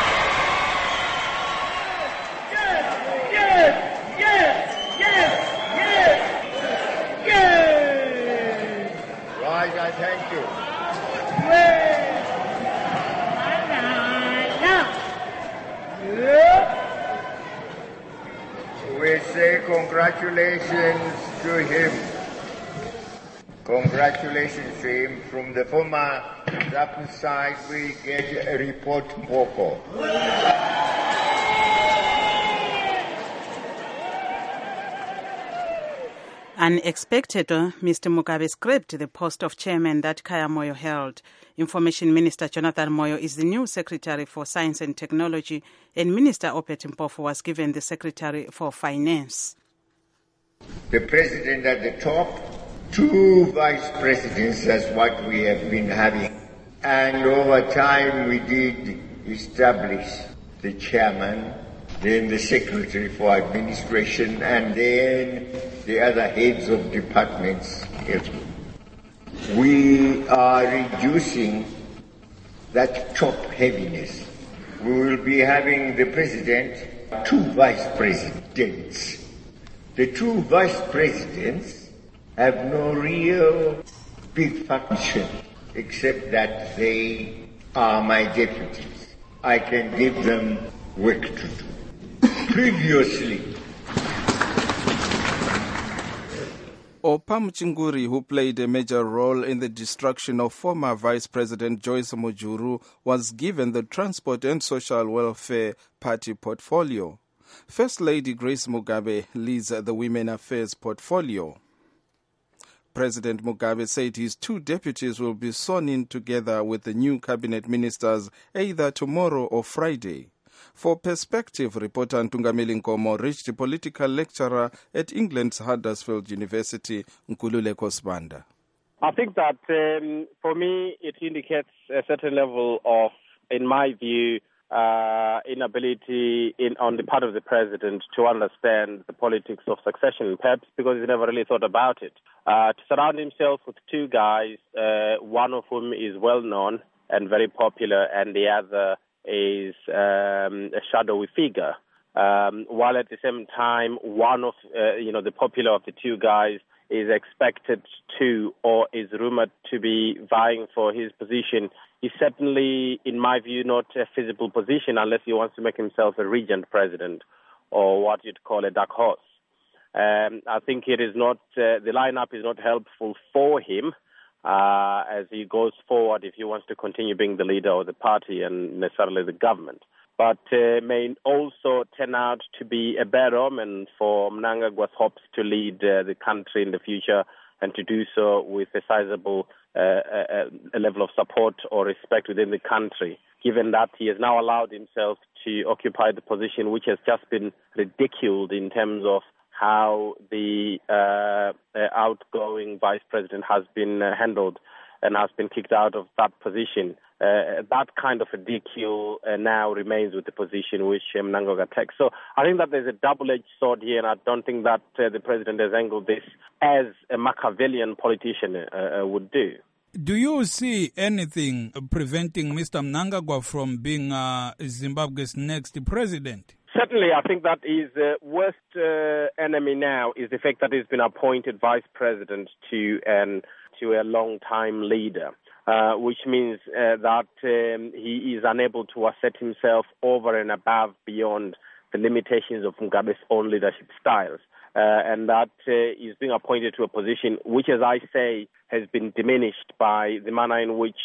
Right, I thank you. We say congratulations to him. Congratulations to him. From the former ZAPU side, we get a report Mboko. Unexpected, Mr. Mugabe scrapped the post of chairman that Kaya Moyo held. Information Minister Jonathan Moyo is the new Secretary for Science and Technology, and Minister Opet Mpofu was given the Secretary for Finance. The president at the top, two vice presidents, that's what we have been having. And over time we did establish the chairman, then the Secretary for Administration, and then the other heads of departments. We are reducing that top heaviness. We will be having the president, two vice presidents. The two vice presidents have no real big function except that they are my deputies. I can give them work to do. Previously, Opa Mchinguri, who played a major role in the destruction of former Vice President Joyce Mujuru, was given the Transport and Social Welfare Party portfolio. First Lady Grace Mugabe leads the Women Affairs portfolio. President Mugabe said his two deputies will be sworn in together with the new cabinet ministers either tomorrow or Friday. For Perspective, reporter Ntungameli Nkomo reached a political lecturer at England's Huddersfield University, Nkululeko Sibanda. I think that for me it indicates a certain level of, in my view, inability on the part of the president to understand the politics of succession, perhaps because he never really thought about it. To surround himself with two guys, one of whom is well known and very popular, and the other is a shadowy figure, while at the same time one of the popular of the two guys is expected to or is rumored to be vying for his position is certainly, in my view, not a feasible position unless he wants to make himself a regent president or what you'd call a dark horse. I think it is not, the lineup is not helpful for him as he goes forward if he wants to continue being the leader of the party and necessarily the government. But may also turn out to be a bad omen for Mnangagwa's hopes to lead the country in the future and to do so with a sizable a level of support or respect within the country, given that he has now allowed himself to occupy the position which has just been ridiculed in terms of how the outgoing vice president has been handled and has been kicked out of that position. That kind of ridicule now remains with the position which Mnangagwa takes. So I think that there's a double-edged sword here, and I don't think that the president has angled this as a Machiavellian politician would do. Do you see anything preventing Mr. Mnangagwa from being Zimbabwe's next president? Certainly, I think that his worst enemy now is the fact that he's been appointed vice president to a long-time leader, which means that he is unable to assert himself over and above beyond the limitations of Mugabe's own leadership styles. And that is being appointed to a position which, as I say, has been diminished by the manner in which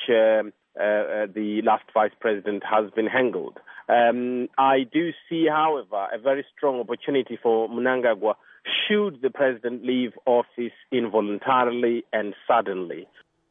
the last vice president has been handled. I do see, however, a very strong opportunity for Mnangagwa should the president leave office involuntarily and suddenly.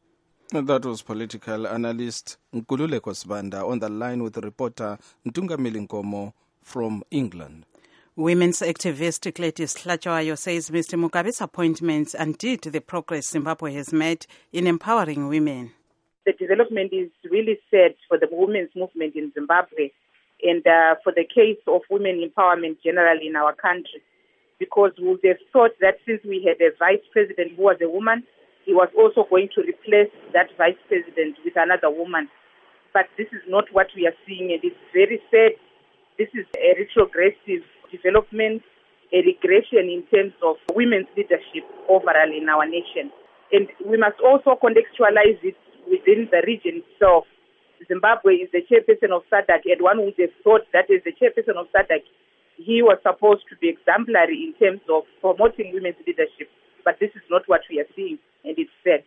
That was political analyst Nkululeko Sibanda on the line with reporter Ntungamili Nkomo from England. Women's activist Gladys Hlatswayo says Mr. Mugabe's appointments undid the progress Zimbabwe has made in empowering women. The development is really sad for the women's movement in Zimbabwe and for the case of women empowerment generally in our country, because we would have thought that since we had a vice president who was a woman, he was also going to replace that vice president with another woman. But this is not what we are seeing, and it's very sad. This is a retrogressive development, a regression in terms of women's leadership overall in our nation. And we must also contextualize it within the region itself. Zimbabwe is the chairperson of SADC, and one would have thought that as the chairperson of SADC, he was supposed to be exemplary in terms of promoting women's leadership. But this is not what we are seeing, and it's sad.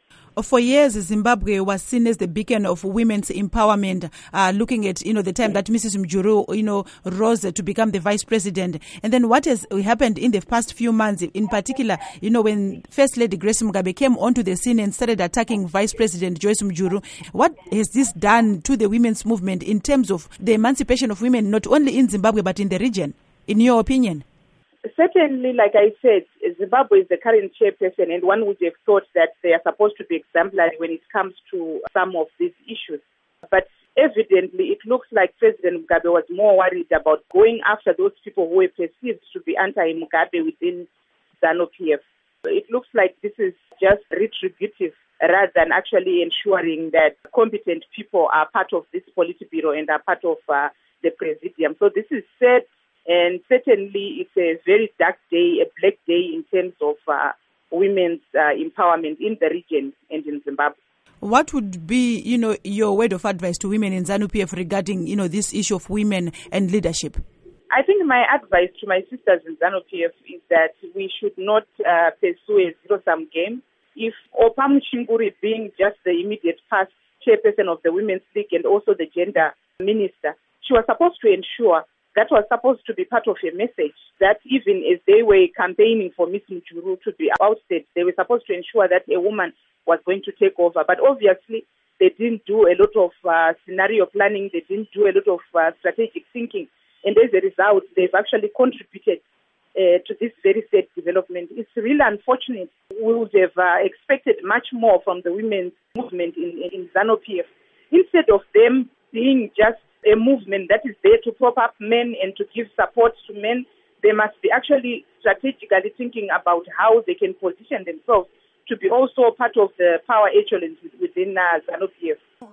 For years, Zimbabwe was seen as the beacon of women's empowerment, looking at, the time that Mrs. Mjuru, rose to become the vice president. And then what has happened in the past few months, in particular, when First Lady Grace Mugabe came onto the scene and started attacking Vice President Joyce Mjuru, what has this done to the women's movement in terms of the emancipation of women, not only in Zimbabwe, but in the region, in your opinion? Certainly, like I said, Zimbabwe is the current chairperson, and one would have thought that they are supposed to be exemplary when it comes to some of these issues. But evidently, it looks like President Mugabe was more worried about going after those people who were perceived to be anti-Mugabe within ZANU-PF. It looks like this is just retributive rather than actually ensuring that competent people are part of this Politburo and are part of the Presidium. So this is sad. And certainly it's a very dark day, a black day in terms of women's empowerment in the region and in Zimbabwe. What would be, your word of advice to women in ZANU-PF regarding, this issue of women and leadership? I think my advice to my sisters in ZANU-PF is that we should not pursue a zero-sum game. If Opam Chinguri, being just the immediate past chairperson of the Women's League and also the gender minister, she was supposed to ensure that was supposed to be part of a message that even as they were campaigning for Miss Mjuru to be ousted, they were supposed to ensure that a woman was going to take over. But obviously, they didn't do a lot of scenario planning. They didn't do a lot of strategic thinking. And as a result, they've actually contributed to this very sad development. It's really unfortunate. We would have expected much more from the women's movement in ZANU-PF. Instead of them being just a movement that is there to prop up men and to give support to men, they must be actually strategically thinking about how they can position themselves to be also part of the power echelons within ZANU-PF.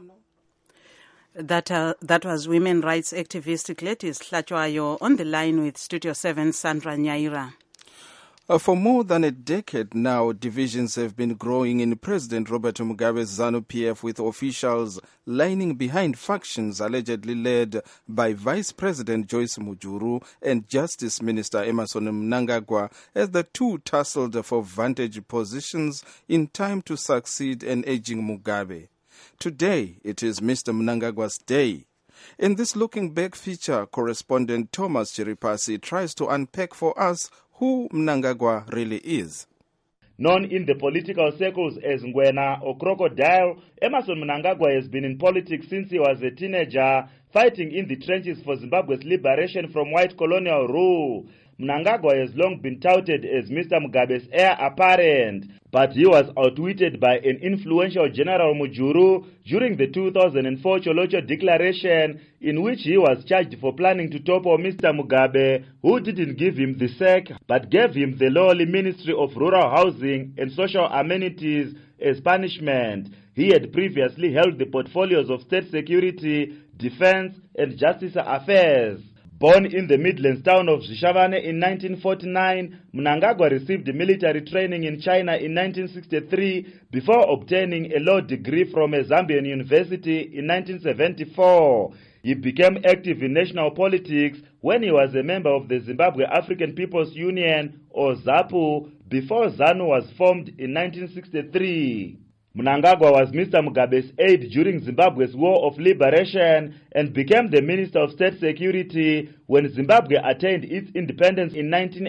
That was women rights activist Gladys Hlatswayo on the line with Studio 7 Sandra Nyaira. For more than a decade now, divisions have been growing in President Robert Mugabe's ZANU-PF, with officials lining behind factions allegedly led by Vice President Joyce Mujuru and Justice Minister Emmerson Mnangagwa, as the two tussled for vantage positions in time to succeed an aging Mugabe. Today, it is Mr. Mnangagwa's day. In this Looking Back feature, correspondent Thomas Chiripasi tries to unpack for us who Mnangagwa really is. Known in the political circles as Ngwena or Crocodile, Emmerson Mnangagwa has been in politics since he was a teenager, fighting in the trenches for Zimbabwe's liberation from white colonial rule. Mnangagwa has long been touted as Mr. Mugabe's heir apparent, but he was outwitted by an influential General Mujuru during the 2004 Cholocho Declaration, in which he was charged for planning to topple Mr. Mugabe, who didn't give him the sack, but gave him the lowly Ministry of Rural Housing and Social Amenities as punishment. He had previously held the portfolios of State Security, Defense and Justice Affairs. Born in the Midlands town of Zhishavane in 1949, Mnangagwa received military training in China in 1963 before obtaining a law degree from a Zambian university in 1974. He became active in national politics when he was a member of the Zimbabwe African People's Union, or ZAPU, before ZANU was formed in 1963. Mnangagwa was Mr. Mugabe's aide during Zimbabwe's War of Liberation and became the Minister of State Security when Zimbabwe attained its independence in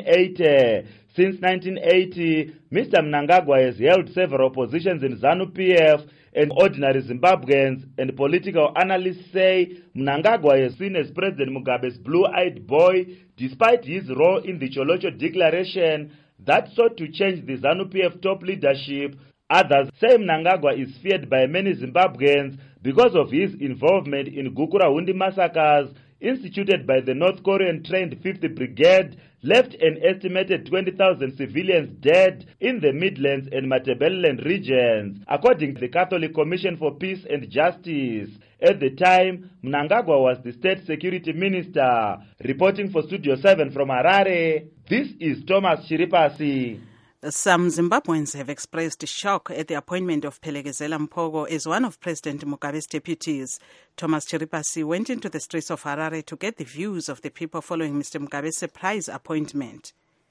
1980. Since 1980, Mr. Mnangagwa has held several positions in ZANU-PF, and ordinary Zimbabweans and political analysts say Mnangagwa is seen as President Mugabe's blue-eyed boy, despite his role in the Cholocho Declaration that sought to change the ZANU-PF top leadership. Others say Mnangagwa is feared by many Zimbabweans because of his involvement in Gukurahundi massacres instituted by the North Korean trained 5th Brigade, left an estimated 20,000 civilians dead in the Midlands and Matabeleland regions, according to the Catholic Commission for Peace and Justice. At the time, Mnangagwa was the State Security Minister. Reporting for Studio 7 from Harare, this is Thomas Chiripasi. Some Zimbabweans have expressed shock at the appointment of Phelekezela Mpogo as one of President Mugabe's deputies. Thomas Chiripasi went into the streets of Harare to get the views of the people following Mr. Mugabe's surprise appointment.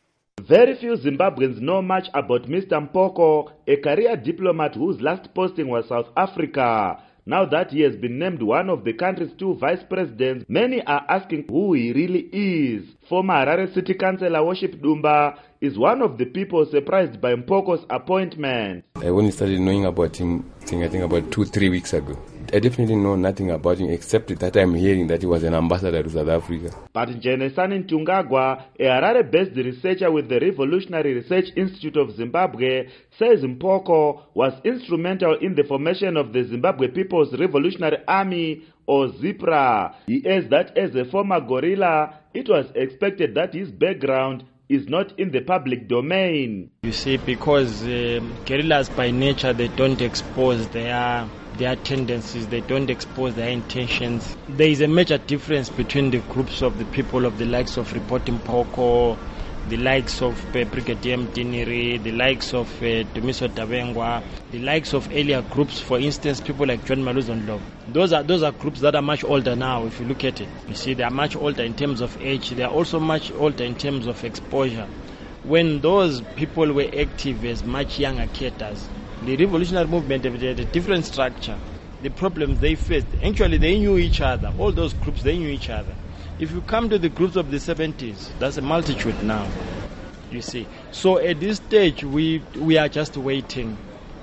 Very few Zimbabweans know much about Mr. Mpogo, a career diplomat whose last posting was South Africa. Now that he has been named one of the country's two vice presidents, many are asking who he really is. Former Harare City Councillor Worship Dumba is one of the people surprised by Mpogo's appointment. I only started knowing about him, I think about 2-3 weeks ago. I definitely know nothing about him except that I'm hearing that he was an ambassador to South Africa. But Njenesani Ntungagwa, a Harare-based researcher with the Revolutionary Research Institute of Zimbabwe, says Mpogo was instrumental in the formation of the Zimbabwe People's Revolutionary Army, or ZIPRA. He adds that as a former guerrilla, it was expected that his background is not in the public domain. You see, because guerrillas by nature, they don't expose their tendencies, they don't expose their intentions. There is a major difference between the groups of the people of the likes of Reporting Mpogo, the likes of Brigadier Mdiniri, the likes of Dumiso Dabengwa, the likes of earlier groups, for instance, people like John Maluzondlo. Those are groups that are much older now, if you look at it. You see, they are much older in terms of age. They are also much older in terms of exposure. When those people were active as much younger cadres, the revolutionary movement had a different structure. The problems they faced, actually they knew each other. All those groups, they knew each other. If you come to the groups of the 70s, that's a multitude now, you see. So at this stage, we are just waiting.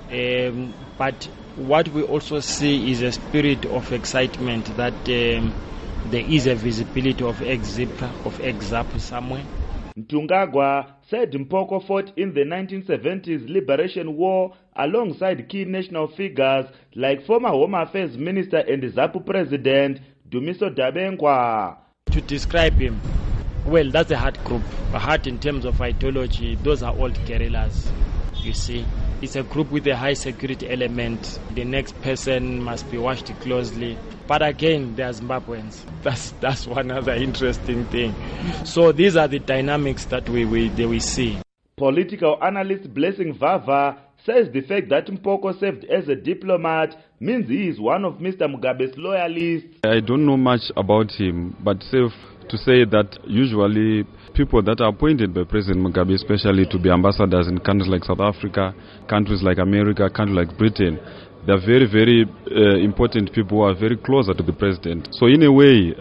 But what we also see is a spirit of excitement that there is a visibility of ex-ZIPRA, of ex-ZAPU somewhere. Ntungagwa said Mpogo fought in the 1970s Liberation War alongside key national figures like former Home Affairs Minister and ZAPU President Dumiso Dabengwa. To describe him, well, that's a hard group. A hard in terms of ideology, those are old guerrillas, you see. It's a group with a high security element. The next person must be watched closely. But again, they are Zimbabweans. That's one other interesting thing. So these are the dynamics that we see. Political analyst Blessing Vava says the fact that Mpoko served as a diplomat means he is one of Mr. Mugabe's loyalists. I don't know much about him, but safe to say that usually people that are appointed by President Mugabe, especially to be ambassadors in countries like South Africa, countries like America, countries like Britain, they are very, very important people who are very closer to the president. So in a way,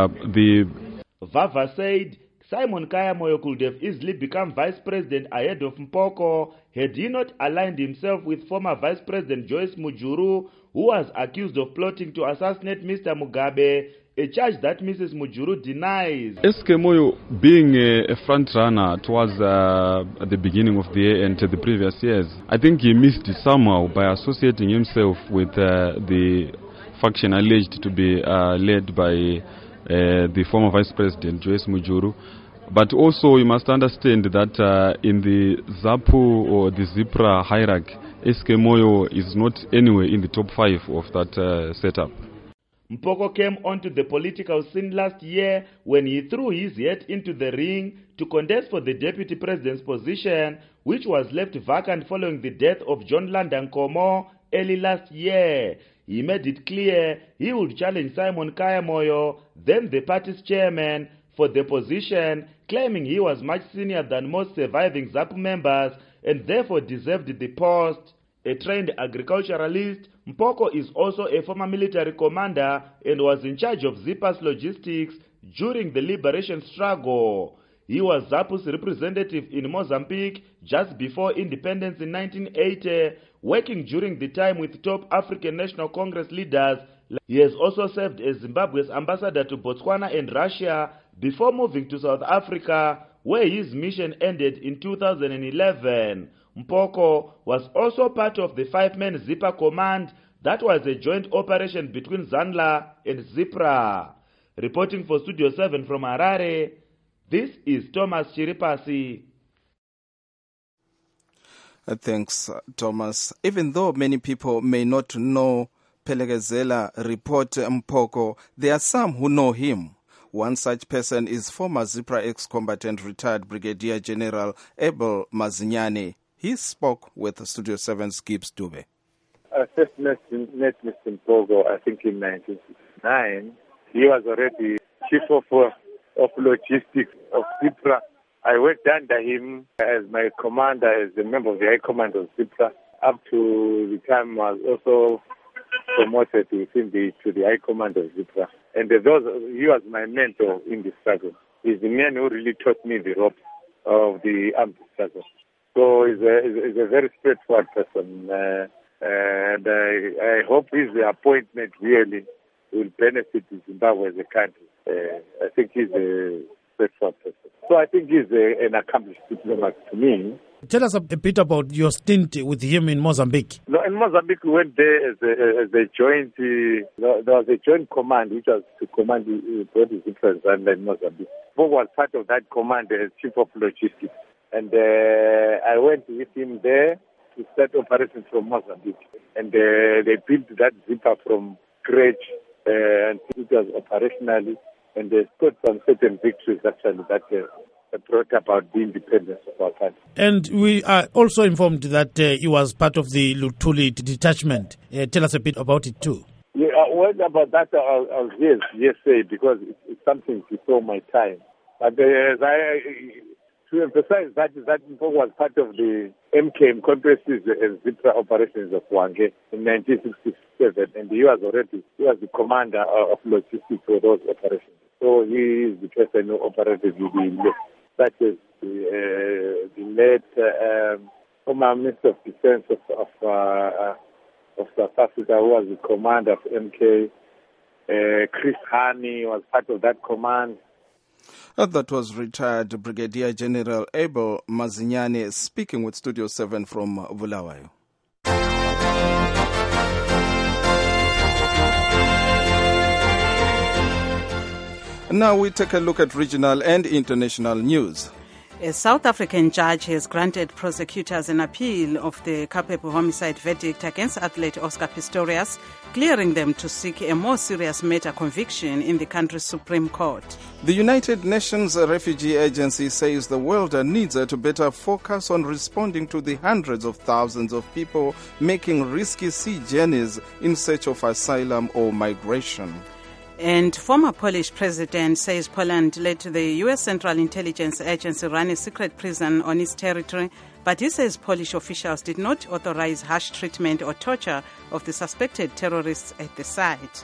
Vava said Simon Kayamoyo could have easily become vice president ahead of Mpoko had he not aligned himself with former vice president Joyce Mujuru, who was accused of plotting to assassinate Mr. Mugabe, a charge that Mrs. Mujuru denies. SK Moyo being a front runner towards at the beginning of the year and the previous years, I think he missed it somehow by associating himself with the faction alleged to be led by the former vice president Joyce Mujuru. But also you must understand that in the ZAPU or the ZIPRA hierarchy, SK Moyo is not anywhere in the top 5 of that setup. Mpoko came onto the political scene last year when he threw his hat into the ring to contest for the deputy president's position, which was left vacant following the death of John Landa Nkomo early last year. He made it clear he would challenge Simon Kayamoyo, then the party's chairman, for the position, claiming he was much senior than most surviving ZAPU members and therefore deserved the post. A trained agriculturalist, Mpoko is also a former military commander and was in charge of ZIPA's logistics during the liberation struggle. He was ZAPU's representative in Mozambique just before independence in 1980, working during the time with top African National Congress leaders. He has also served as Zimbabwe's ambassador to Botswana and Russia before moving to South Africa, where his mission ended in 2011. Mpoko was also part of the 5-man ZIPA command that was a joint operation between ZANLA and ZIPRA. Reporting for Studio 7 from Harare, this is Thomas Chiripasi. Thanks, Thomas. Even though many people may not know Pelekezela report Mpoko, there are some who know him. One such person is former ZIPRA ex-combatant retired Brigadier General Abel Mazinyane. He spoke with Studio 7's Gibbs Dube. I first met Mr. Mpoko, I think in 1969. He was already chief of logistics of ZIPRA. I worked under him as my commander, as a member of the High Command of ZIPRA, up to the time I was also promoted to the High Command of ZIPRA. And he was my mentor in the struggle. He's the man who really taught me the ropes of the armed struggle. So he's a very straightforward person. And I hope his appointment really will benefit Zimbabwe as a country. I think he's a straightforward person. So I think he's an accomplished diplomat to me. Tell us a bit about your stint with him in Mozambique. No, in Mozambique, we went there as a joint. There was a joint command which was to command both the different ZANLA in Mozambique. Bob was part of that command as chief of logistics, and I went with him there to start operations from Mozambique, and they built that ZIPA from scratch, and it was operationally, and they scored some certain victories actually that brought about the independence of our country. And we are also informed that he was part of the Lutuli detachment. Tell us a bit about it too. Yeah, well, about that, I'll yes say, because it's something before my time. But to emphasize that Mpoko was part of the MKM complexes and ZIPRA operations of Hwange in 1967, and he was the commander of logistics for those operations. So he is the person who operated the such as the late former Minister of Defense of South Africa, who was the commander of MK. Chris Hani was part of that command. That was retired Brigadier General Abel Mazinyane speaking with Studio 7 from Bulawayo. Now we take a look at regional and international news. A South African judge has granted prosecutors an appeal of the culpable homicide verdict against athlete Oscar Pistorius, clearing them to seek a more serious matter conviction in the country's Supreme Court. The United Nations Refugee Agency says the world needs to better focus on responding to the hundreds of thousands of people making risky sea journeys in search of asylum or migration. And former Polish president says Poland let the U.S. Central Intelligence Agency run a secret prison on its territory, but he says Polish officials did not authorize harsh treatment or torture of the suspected terrorists at the site.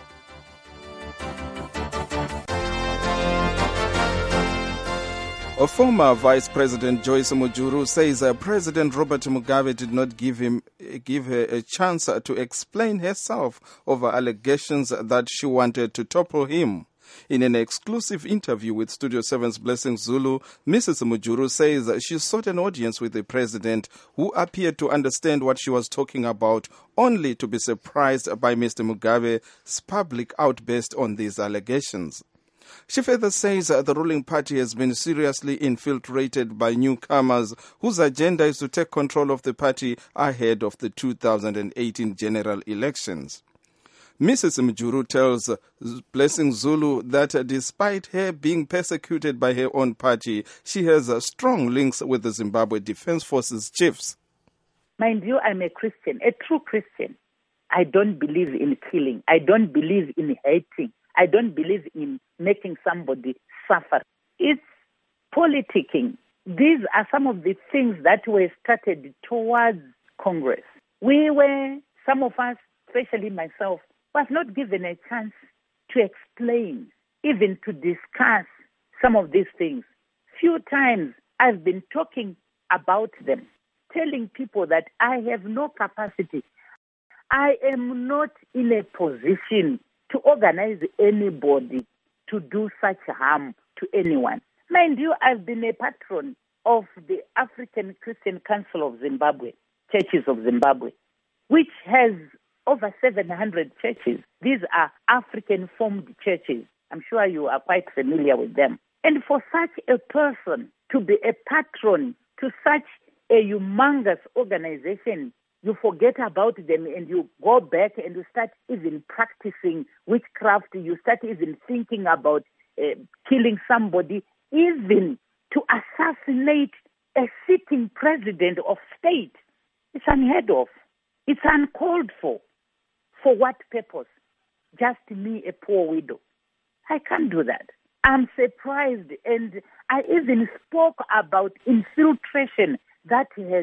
A former Vice President Joyce Mujuru says President Robert Mugabe did not give her a chance to explain herself over allegations that she wanted to topple him. In an exclusive interview with Studio 7's Blessing Zulu, Mrs. Mujuru says she sought an audience with the president, who appeared to understand what she was talking about, only to be surprised by Mr. Mugabe's public outburst on these allegations. She further says the ruling party has been seriously infiltrated by newcomers whose agenda is to take control of the party ahead of the 2018 general elections. Mrs. Mujuru tells Blessing Zulu that despite her being persecuted by her own party, she has strong links with the Zimbabwe Defense Forces chiefs. Mind you, I'm a Christian, a true Christian. I don't believe in killing. I don't believe in hating. I don't believe in making somebody suffer. It's politicking. These are some of the things that were started towards Congress. Some of us, especially myself, was not given a chance to explain, even to discuss some of these things. Few times I've been talking about them, telling people that I have no capacity. I am not in a position to organize anybody to do such harm to anyone. Mind you, I've been a patron of the African Christian Council of Zimbabwe, Churches of Zimbabwe, which has over 700 churches. These are African-formed churches. I'm sure you are quite familiar with them. And for such a person to be a patron to such a humongous organization, you forget about them and you go back and you start even practicing witchcraft. You start even thinking about killing somebody, even to assassinate a sitting president of state. It's unheard of. It's uncalled for. For what purpose? Just me, a poor widow. I can't do that. I'm surprised, and I even spoke about infiltration that has,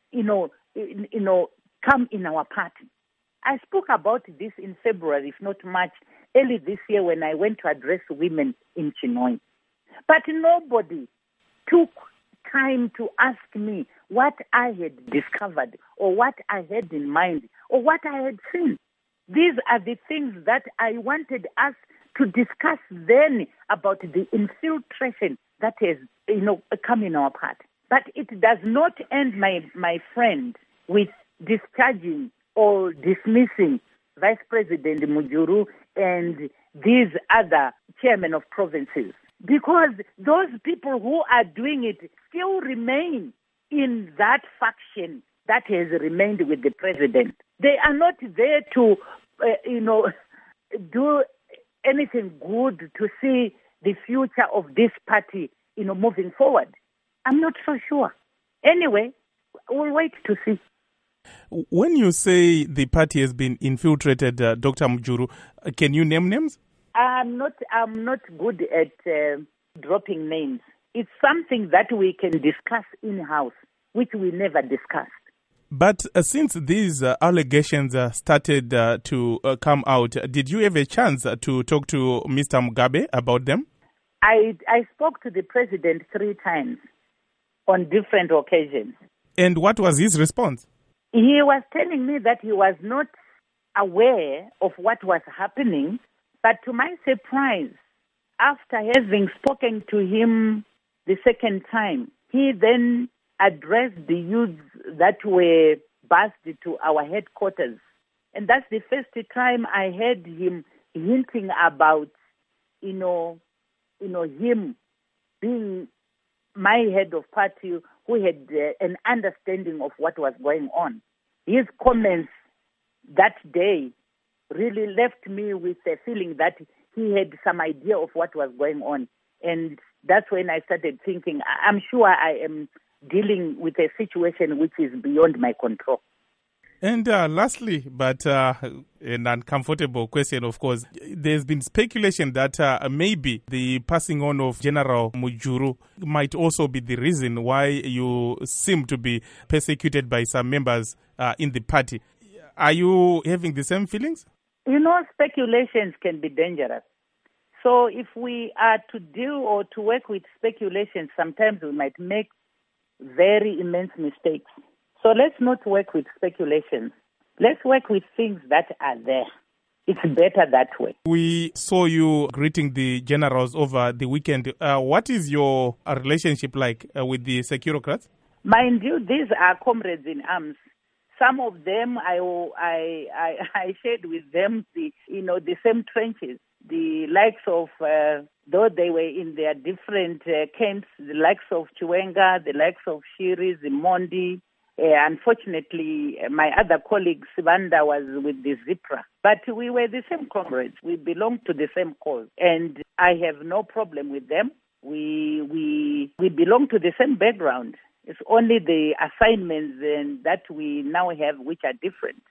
come in our party. I spoke about this in February, if not March, early this year when I went to address women in Chinhoyi. But nobody took time to ask me what I had discovered or what I had in mind or what I had seen. These are the things that I wanted us to discuss then about the infiltration that has, come in our party. But it does not end, my friend, with discharging or dismissing Vice President Mujuru and these other chairmen of provinces. Because those people who are doing it still remain in that faction that has remained with the president. They are not there to, do anything good to see the future of this party, moving forward. I'm not so sure. Anyway, we'll wait to see. When you say the party has been infiltrated, Dr. Mujuru, can you name names? I'm not good at dropping names. It's something that we can discuss in-house, which we never discussed. But since these allegations started to come out, did you have a chance to talk to Mr. Mugabe about them? I spoke to the president 3 times on different occasions. And what was his response? He was telling me that he was not aware of what was happening, but to my surprise, after having spoken to him the second time, he then addressed the youths that were bused to our headquarters. And that's the first time I heard him hinting about, him being my head of party who had an understanding of what was going on. His comments that day really left me with a feeling that he had some idea of what was going on. And that's when I started thinking, I'm sure I am dealing with a situation which is beyond my control. And lastly, but an uncomfortable question, of course, there's been speculation that maybe the passing on of General Mujuru might also be the reason why you seem to be persecuted by some members in the party. Are you having the same feelings? You know, speculations can be dangerous. So if we are to deal or to work with speculations, sometimes we might make very immense mistakes. So let's not work with speculations. Let's work with things that are there. It's better that way. We saw you greeting the generals over the weekend. What is your relationship like with the Securocrats? Mind you, these are comrades in arms. Some of them I shared with them the same trenches. The likes of, though they were in their different camps, the likes of Chiwenga, the likes of Shiri, Zimondi. Unfortunately, my other colleague, Sibanda, was with the Zipra. But we were the same comrades. We belong to the same cause. And I have no problem with them. We belong to the same background. It's only the assignments that we now have which are different.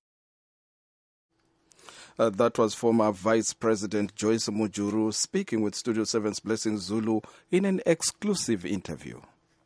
That was former Vice President Joyce Mujuru speaking with Studio 7's Blessing Zulu in an exclusive interview.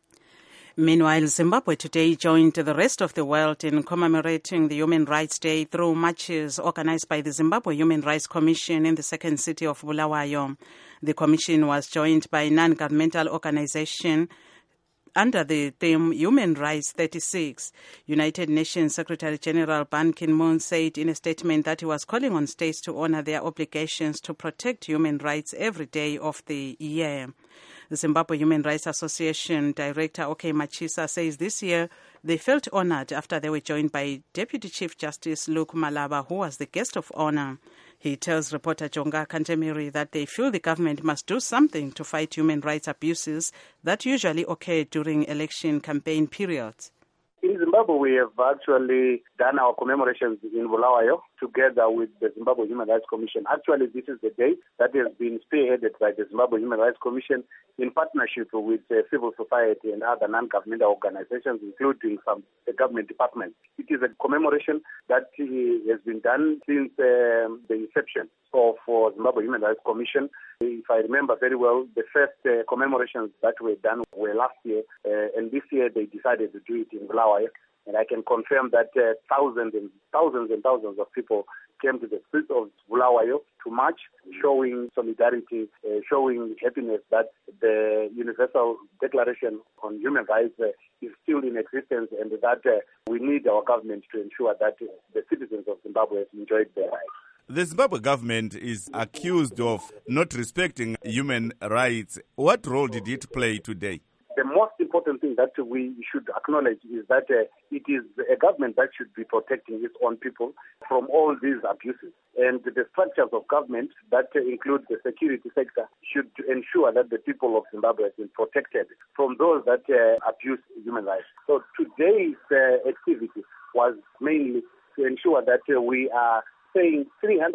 Meanwhile, Zimbabwe today joined the rest of the world in commemorating the Human Rights Day through marches organized by the Zimbabwe Human Rights Commission in the second city of Bulawayo. The commission was joined by non-governmental organizations under the theme Human Rights 36. United Nations Secretary General Ban Ki-moon said in a statement that he was calling on states to honor their obligations to protect human rights every day of the year. The Zimbabwe Human Rights Association Director OK Machisa says this year they felt honored after they were joined by Deputy Chief Justice Luke Malaba, who was the guest of honor. He tells reporter Jonga Kantemiri that they feel the government must do something to fight human rights abuses that usually occur during election campaign periods. In Zimbabwe, we have actually done our commemorations in Bulawayo together with the Zimbabwe Human Rights Commission. Actually, this is the day that has been spearheaded by the Zimbabwe Human Rights Commission in partnership with civil society and other non-governmental organizations, including some government departments. It is a commemoration that has been done since the inception of Zimbabwe Human Rights Commission. If I remember very well, the first commemorations that were done were last year, and this year they decided to do it in Bulawayo. And I can confirm that thousands and thousands of people came to the streets of Bulawayo to march, showing solidarity, showing happiness that the Universal Declaration on Human Rights is still in existence, and that we need our government to ensure that the citizens of Zimbabwe have enjoyed their rights. The Zimbabwe government is accused of not respecting human rights. What role did it play today? The most important thing that we should acknowledge is that it is a government that should be protecting its own people from all these abuses. And the structures of government that include the security sector should ensure that the people of Zimbabwe have been protected from those that abuse human rights. So today's activity was mainly to ensure that we are saying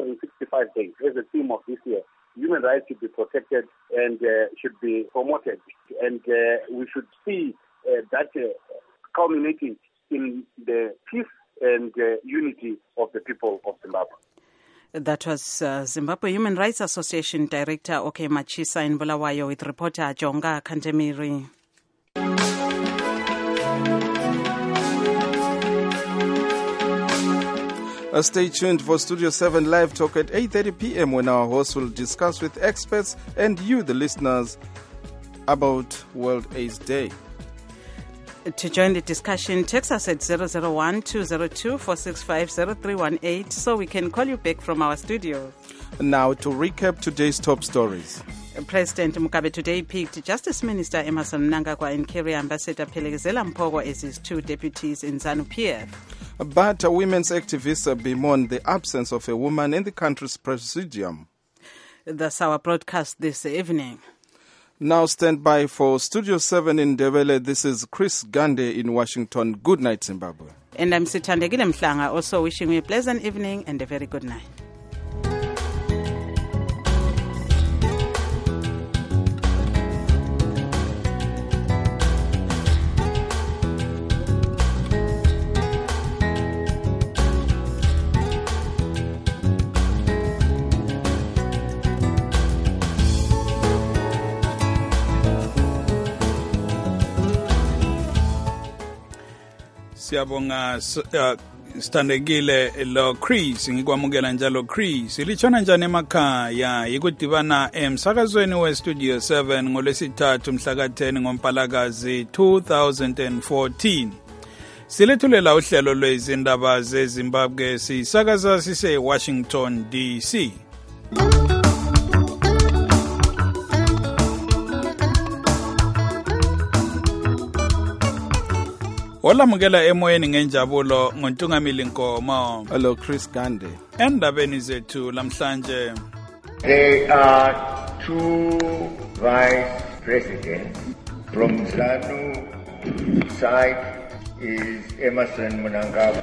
365 days as a theme of this year. Human rights should be protected and should be promoted. And we should see that culminating in the peace and unity of the people of Zimbabwe. That was Zimbabwe Human Rights Association Director OK Machisa in Bulawayo with reporter Jonga Kantemiri. Stay tuned for Studio 7 Live Talk at 8:30 p.m. when our hosts will discuss with experts and you, the listeners, about World AIDS Day. To join the discussion, text us at 001-202-465-0318 so we can call you back from our studio. Now to recap today's top stories. President Mugabe today picked Justice Minister Emmerson Mnangagwa and Career Ambassador Phelekezela Mpogo as his two deputies in ZANU-PF. But women's activists bemoan the absence of a woman in the country's presidium. That's our broadcast this evening. Now stand by for Studio 7 in Ndebele. This is Chris Gande in Washington. Good night, Zimbabwe. And I'm Sithandegile Mhlanga, also wishing you a pleasant evening and a very good night. Siyabonga Sithandegile lo Chris, ngikwamukela njalo Chris. Litshona njani emakhaya yikudibana emsakazweni we Studio 7 ngolwesithathu mhla ka-10 ngoMpalakazi 2014. Silethulela uhlelo lwezindaba zeZimbabwe sisakaza sise Washington DC. Olamukela emoyeni ngenjabulo ngoNtungamili Nkomo. Hello Chris Gande. Endabeni zethu lamhlanje. There are two vice presidents. From ZANU side is Emmerson Mnangagwa.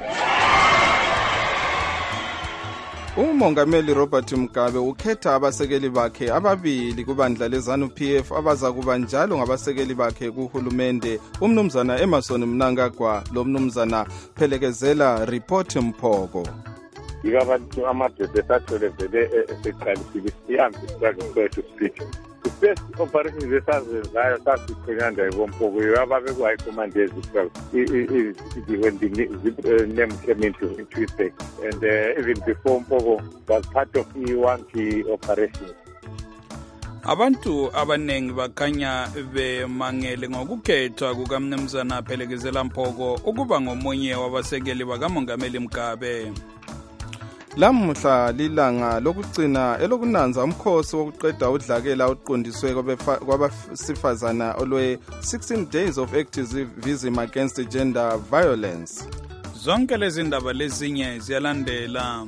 Umongameli Robert Mugabe ukhetha abasekeli bakhe ababili kubandla leZANU PF abaza kuba njalo ngabasekeli bakhe kuhulumende umnumzana Emmerson Mnangagwa lo mnumzana Phelekezela Report Mphoko. Ikabantu amadoda esathole vele eseqalisile sihambe struggle to speak. The first operation zesazenzayo sasiqhinanda yikomphoko ababe command struggle when the name came into effect, and even before Mphoko was part of one key operation. Abantu abanengi bakhanya bemangele ngokukhethwa kukamnumzana Phelekezela Mphoko ukuba ngomunye wabasekeli bakamongameli Mugabe. Lamuhla lilanga lokugcina elokunanza umkhosi wokuqeda udlakela uqondiswe kwabasifazana olwe 16 days of activism against gender violence. Zonke lezi ndaba lezinye ziyalandela.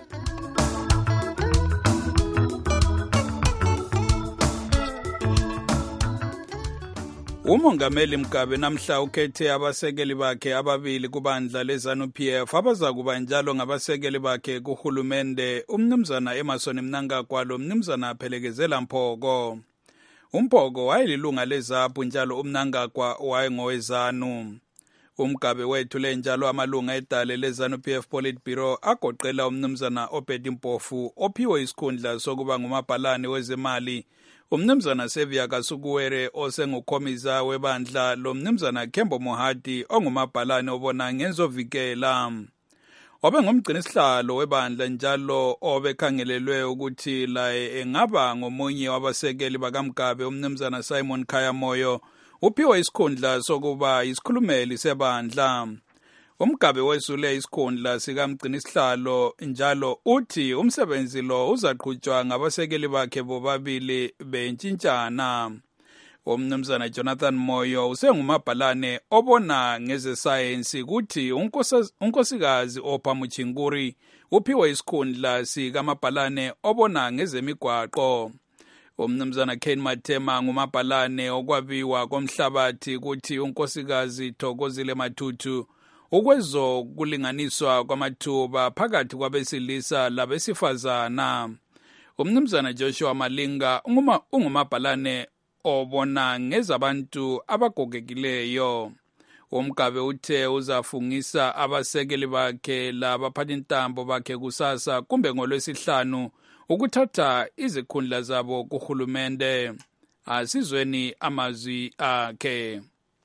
Umongameli Mugabe namhla ukhethe abasekeli bakhe ababili kubandla leZANU PF abaza kuba njalo ngabasekeli bakhe kuhulumende umnumzana Emmerson Mnangagwa lo mnumzana Phelekezela Mphoko. Umphoko wayelilunga leZAPU njalo uMnangagwa wayengoweZANU. Mugabe wethule njalo amalunga edale leZANU PF Politburo agoqela umnumzana Obedi Mpofu ophiwe isikhundla sokuba ngumabhalane wezemali, umnumzana Sevia Kasukuwere osengukhomiza webandla lo mnumzana Kembo Mohadi ongumabhalane obona ngenzovikela. Obe ngumgcinisihlalo webandla njalo obekhangelelwe ukuthi laye engaba ngomunye wabasekeli bakaMugabe umnumzana Simon Khayamoyo uphiwe isikhundla sokuba isikhulumeli sebandla. Mugabe wesule isikhundla sikamgcinisihlalo njalo uthi umsebenzi lo uzaqhutshwa ngabasekeli bakhe bobabili bentshintshana. Umnumzana Jonathan Moyo usengumabhalane obona ngezesayensi kuthi unkosikazi Opha Muchinguri uphiwe isikhundla sikamabhalane obona ngezemigwaqo. Umnumzana Ken Matema ngumabhalane okwabiwa komhlabathi kuthi unkosikazi Thokozile Matutu ukwezokulinganiswa kwamathuba phakathi kwabesilisa labesifazana. Umnumzana Joshua Malinga ungumabhalane obona ngezabantu abagogekileyo. Mugabe uthe uzafungisa abasekeli bakhe labaphathintambo bakhe kusasa kumbe ngolwesihlanu ukuthatha izikhundla zabo kuhulumende. Asizweni amazwi akhe.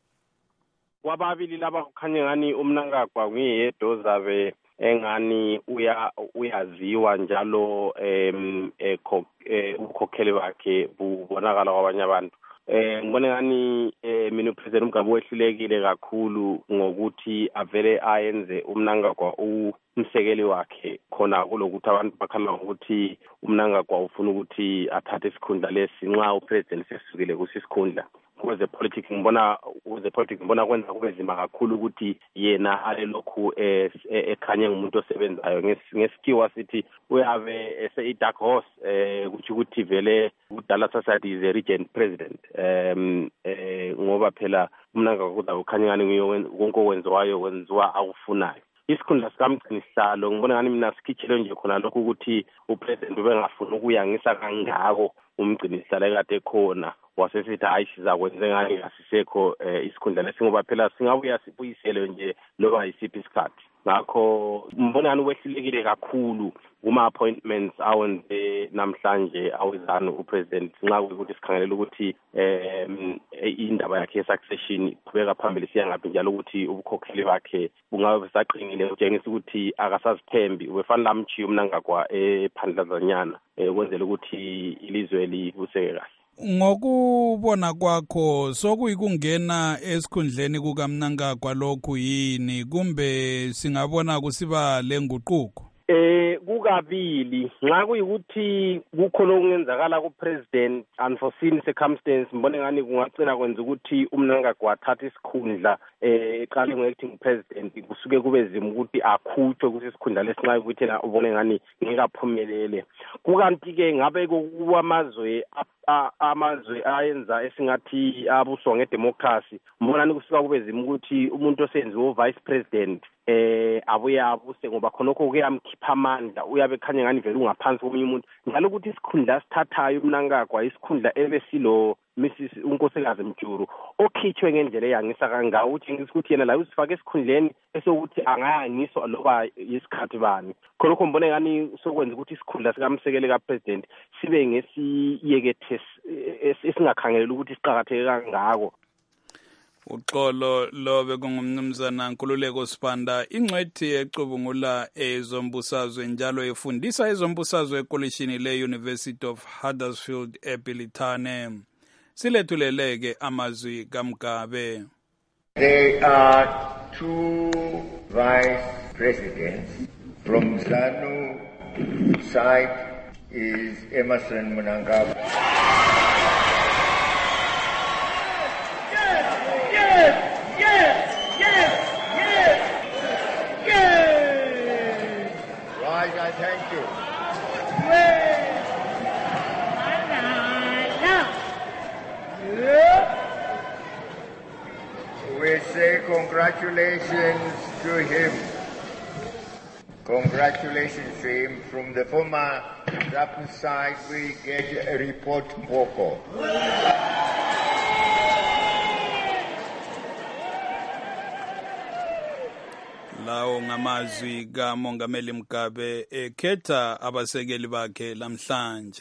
Wababili laba kukhanya ngani uMnangagwa nguyedwa ozabe engani uyaziwa njalo ukhokheli wakhe bubonakala kwabanye abantu. Ngibone ngani mina uPresident Mugabe wehlulekile kakhulu ngokuthi avele ayenze uMnangagwa umsekeli wakhe khona kulokuthi abantu bakhala ukuthi uMnangagwa ufuna ukuthi athathe isikhundla lesi nxa uPresident sesukile kusisikhundla. Kweze politics ngibona kwezepolitics ngibona kwenza kube nzima kakhulu ukuthi yena alelokhu ekhanye ngumuntu osebenzayo. Ngesikhiwa sithi uyave i-dark horse kuthi ukuthi vele uDallas Society is a regent president ngoba phela Mnangagwa kuza ukhanye ngani konke okwenziwayo kwenziwa akufunayo. Isikhundla sikamgcinisihlalo ngibona ngani mina sikhitshele nje khona lokho ukuthi upresident ubengafuna ukuyangisa kangako umgcinisihlalo ekade khona wasesithi hayi sizakwenze ngani asisekho isikhundla lesingoba phela singabuya sibuyisele nje loba yisiphi isikhathi. Ngakho ngibona ngani wehlulekile kakhulu kuma-appointments awenze namhlanje awezana upresident nxa kuyikuthi sikhangelela ukuthi indaba yakhe ye-succession iqhubeka phambili siya ngaphi njalo ukuthi ubukhokheli bakhe bungabe busaqinile kutshengisa ukuthi akasazithembi ubefanele amtshiye uMnangagwa ephandlazanyana ukwenzela ukuthi ilizwe libuseke kahle. Ngokubona kwakho sokuyikungena esikhundleni kukaMnangagwa lokhu yini kumbe singabona kusiba lenguquko? Kukabili nxa kuyikuthi kukhona okungenzakala kupresident unforeseen circumstance mbone ngani kungagcina kwenza ukuthi uMnangagwa athathe isikhundla eqale ngo-acting president kusuke kube nzima ukuthi akhutshwe kusisikhundla lesinxa ukuthi yena ubone ngani ngeke aphumelele. Kukanti-ke ngabe kuwamazwe ayenza esingathi abuswa ngedemocracy mbonani kusuka kube nzima ukuthi umuntu osenziwe vice president abuye abuse ngoba khonokho kuyamkhipha amandla uyabe khanye ngani vele ungaphansi komunye umuntu njalo ukuthi isikhundla sithathayo uMnangagwa isikhundla ebesilo Mrs unkosikazi Mjuru okhitshwe ngendlela eyangisa kangaka utshengisa ukuthi yena la usifake esikhundleni esokuthi angayangiswa loba isikhathi bani khonokho mbone ngani sokwenza ukuthi isikhundla sikamsekele kapresident sibe ngesiyekethe esingakhangelela ukuthi siqhakatheke kangako. Uxolo lobe kungumnumzana Nkululeko Sibanda ingcwethi ecubungula ezombusazwe njalo efundisa ezombusazwe ekolishini le-University of Huddersfield eBilitane. Silethuleleke amazwi kaMgabe. There are two vice presidents. From ZANU side is Emmerson Mnangagwa. Thank you. We say congratulations to him. Congratulations to him. From the former ZAPU side, we get a report Mboko. Lawo ngamazwi kaMongameli Mugabe ekhetha abasekeli bakhe lamhlanje.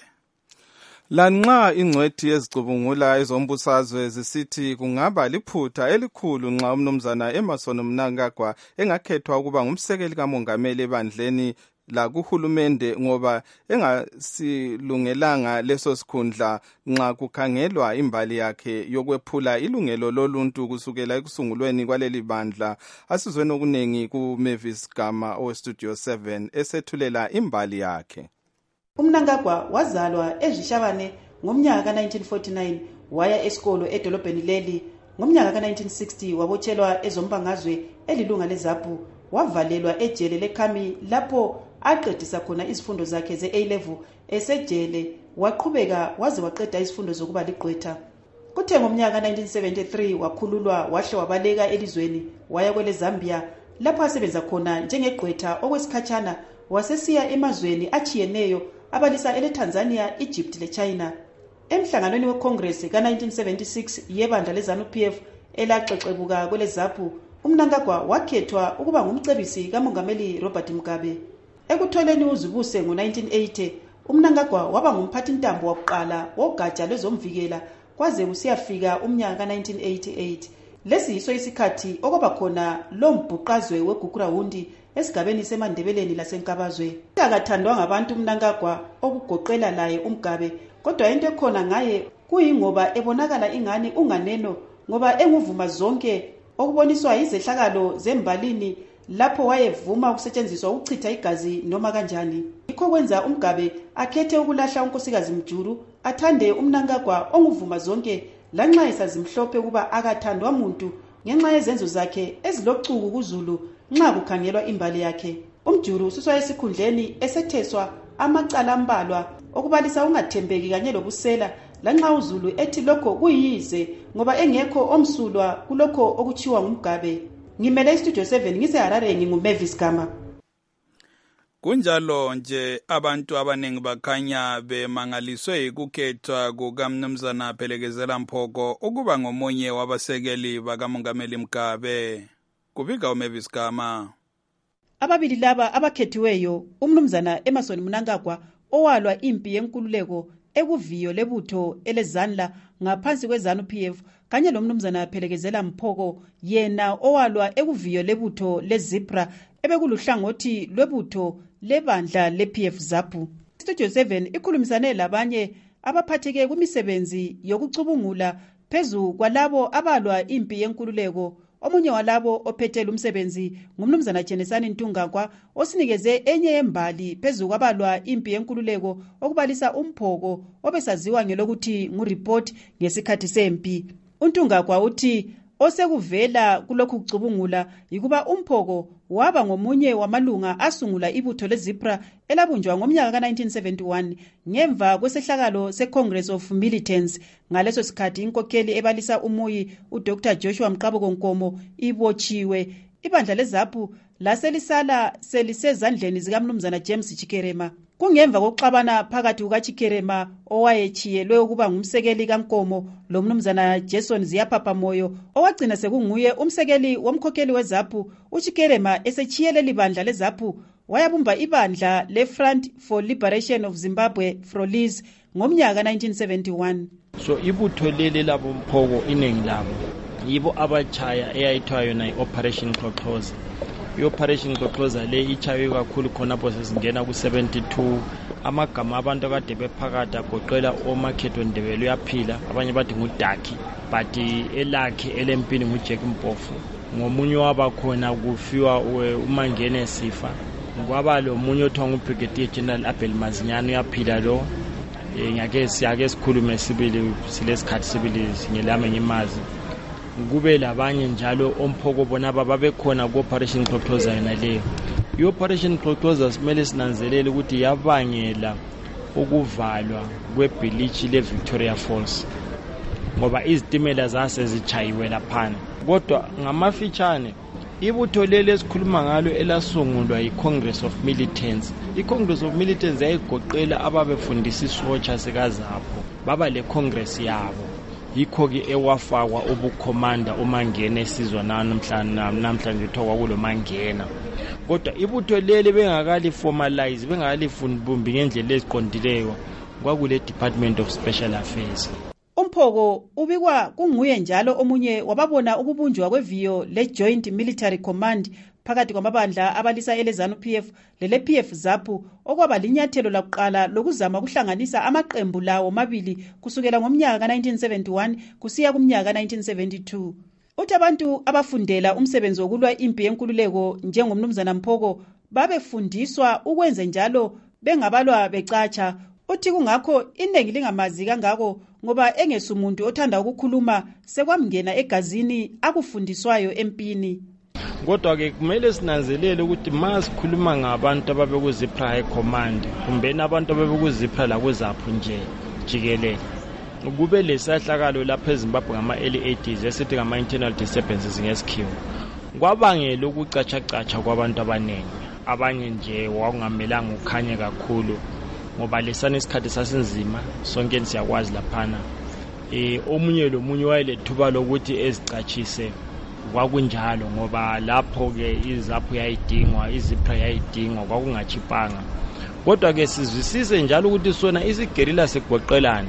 Lanxa ingcwethi yezicubungula ezombusazwe zisithi kungaba liphutha elikhulu nxa umnumzana Emmerson Mnangagwa engakhethwa ukuba ngumsekeli kamongameli ebandleni la kuhulumende ngoba engasilungelanga leso sikhundla nxa kukhangelwa imbali yakhe yokwephula ilungelo loluntu kusukela ekusungulweni kwaleli bandla. Asizweni okunengi kuMavis Gama owestudio 7 esethulela imbali yakhe. uMnangagwa wazalwa eZishabane ngomnyaka ka1949 waya esikolo edolobheni leli. Ngomnyaka ka1960 wabotshelwa ezombangazwe elilunga leZAPU wavalelwa ejele leKhami lapho aqedisa khona izifundo zakhe ze-A-level esejele waqhubeka waze waqeda izifundo zokuba ligqwetha. Kuthe ngomnyaka ka1973 wakhululwa wahle wabaleka elizweni waya kwele Zambia lapho asebenza khona njengegqwetha okwesikhatshana wasesiya emazweni achiyeneyo abalisa eleTanzania, Egypt leChina. Emhlanganweni weCongress ka1976 yebandla leZANU-PF elaxexebuka kwele ZAPU uMnangagwa wakhethwa ukuba ngumcebisi kaMongameli Robert Mugabe. Ekutholeni uzibuse ngo1980 uMnangagwa waba ngumphathintambo wokuqala wogatsha lwezomvikela kwaze kusiyafika umnyaka ka1988. Lesi yiso isikhathi okwaba khona lo mbhuqazwe weGugurawundi esigabeni seMandebeleni laseNkabazwe. Akathandwa ngabantu uMnangagwa okugoqela laye uMgabe, kodwa into ekhona ngaye kuyingoba ebonakala ingani unganeno ngoba enguvuma zonke okuboniswa izehlakalo zembalini lapho wayevuma ukusetshenziswa ukuchitha igazi noma kanjani. Yikho kwenza uMgabe akhethe ukulahla unkosikazi Mjuru athande uMnangagwa onguvuma zonke lanxa esazimhlophe kuba akathandwa muntu ngenxa yezenzo zakhe ezilocuku kuZulu nxa kukhangelwa imbali yakhe. Umjulu ususwa esikhundleni esetheswa amacala ambalwa okubalisa ungathembeki kanye lobusela lanxa uZulu ethi lokho kuyize ngoba engekho omsulwa kulokho okuchiwa nguMgabe. Ngimele iStudio 7 ngiseHarare nguMavis Gama. Kunjalo nje abantu abaningi bakhanya bemangaliswe ukukhethwa kukaMnumzana Phelekezela Mphoko ukuba ngomunye wabasekeli bakaMongameli Mgabe. Kubika uMavis Gama. Ababili laba abakhethiweyo, uMnumzana Emmerson Mnangagwa owalwa impi yenkululeko ekuviyo lebutho elezandla ngaphansi kweZANU-PF kanye loMnumzana Phelekezela Mphoko yena owalwa ekuviyo lebutho leZIPRA ebekuluhlangothi lwebutho lebandla lePF ZAPU. Studio 7 ikhulumisane labanye abaphatheke kumisebenzi yokucubungula phezu kwalabo abalwa impi yenkululeko. Omunye walabo ophethela umsebenzi nguMnumzana Jenesani Ntungagwa osinikeze enye yembali phezu kwabalwa impi yenkululeko okubalisa uMphoko obesaziwa ngelokuthi ngureport ngesikhathi sempi. uNtungagwa uthi osekuvela kulokhu kucubungula yikuba uMphoko waba ngomunye wamalunga asungula ibutho leZIPRA elabunjwa ngomnyaka ka1971 ngemva kwesehlakalo seCongress of Militants. Ngaleso sikhathi inkokheli ebalisa umuyi uDr Joshua Mqaboko Nkomo ibotshiwe. Ibandla leZAPU laselisala selisezandleni zikaMnumzana James Chikerema. Kungemva kokuxabana phakathi kukaChikerema owayechiyelwe ukuba ngumsekeli kaNkomo lo Mnumzana Jason Ziyaphapha Moyo owagcina sekunguye umsekeli womkhokheli weZAPU. uChikerema esechiyele libandla leZAPU wayabumba ibandla leFront for Liberation of Zimbabwe Froliz ngomnyaka 1971. So ibutho leli labo Mphoko iningi labo yibo abachaya eyayithiwa yona i-Operation Xoxoza. I-Operation Xoxoza le ichawe kakhulu khonapho sesingena ku-72. Amagama abantu akade bephakathi agoqela oMakhetho Ndebele uyaphila, abanye bathi nguDaki, but elakhe elempini nguJack Mpofu. Ngomunye wabakhona kufiwa uMangene Sifa. Kwaba lo munye othiwa nguBrigadier General Abel Mazinyane uyaphila lo. Ngiyake sikhulume sibili silesikhathi sibili ngilame ngimazi. Kube labanye njalo oMphoko bona babekhona ku-Operation Xoxoza yona leyo. I-Operation Xoxoza simele sinanzelele ukuthi yabangela ukuvalwa kwebhilichi leVictoria Falls ngoba izitimela zase zichayiwe laphana. Kodwa ngamafitshane ibutho leli esikhuluma ngalo elasungulwa yi-Congress of Militants. I-Congress of Militants yayigoqela ababefundisa isotsha sikaZAPU baba le Congress yabo. Yikho-ke ewafakwa ubukhomanda uMangena esizwa namhlanje kuthiwa kulo Mangena. Kodwa ibutho leli bengakaliformalize bengakalifundibumbi ngendlela eziqondileyo kwakule Department of Special Affairs. uMphoko ubikwa kunguye njalo omunye wababona ukubunjwa kweviyo le-Joint Military Command phakathi kwamabandla abalisa eleZANU-PF lele-PF ZAPU okwaba linyathelo lakuqala lokuzama ukuhlanganisa amaqembu lawo mabili kusukela ngomnyaka ka1971 kusiya kumnyaka ka1972. Uthi abantu abafundela umsebenzi wokulwa impi yenkululeko njengoMnumzana Mphoko babefundiswa ukwenza njalo bengabalwa becatsha. Uthi kungakho iningi lingamazi kangako ngoba engesumuntu othanda ukukhuluma sekwamngena egazini akufundiswayo empini. Kodwa-ke kumele sinanzelele ukuthi masikhuluma ngabantu ababekuzIPRA High Command kumbe abantu ababekuzIPRA lakuZAPU nje jikelele kube lesahlakalo lapha eZimbabwe ngama-early 80s esithi ngama-internal disturbances ngesikhiwo kwabangela ukucatshacatsha kwabantu abaningi. Abanye nje wakungamelanga ukhanye kakhulu ngoba lesana isikhathi sasinzima sonke siyakwazi laphana. Omunye lomunye wayelethuba lokuthi ezicatshise kwakunjalo ngoba lapho-ke iZAPU yayidingwa, iZIPRA yayidingwa, kwakungachipanga. Kodwa-ke sizwisise njalo ukuthi sona isigerila segoqelana.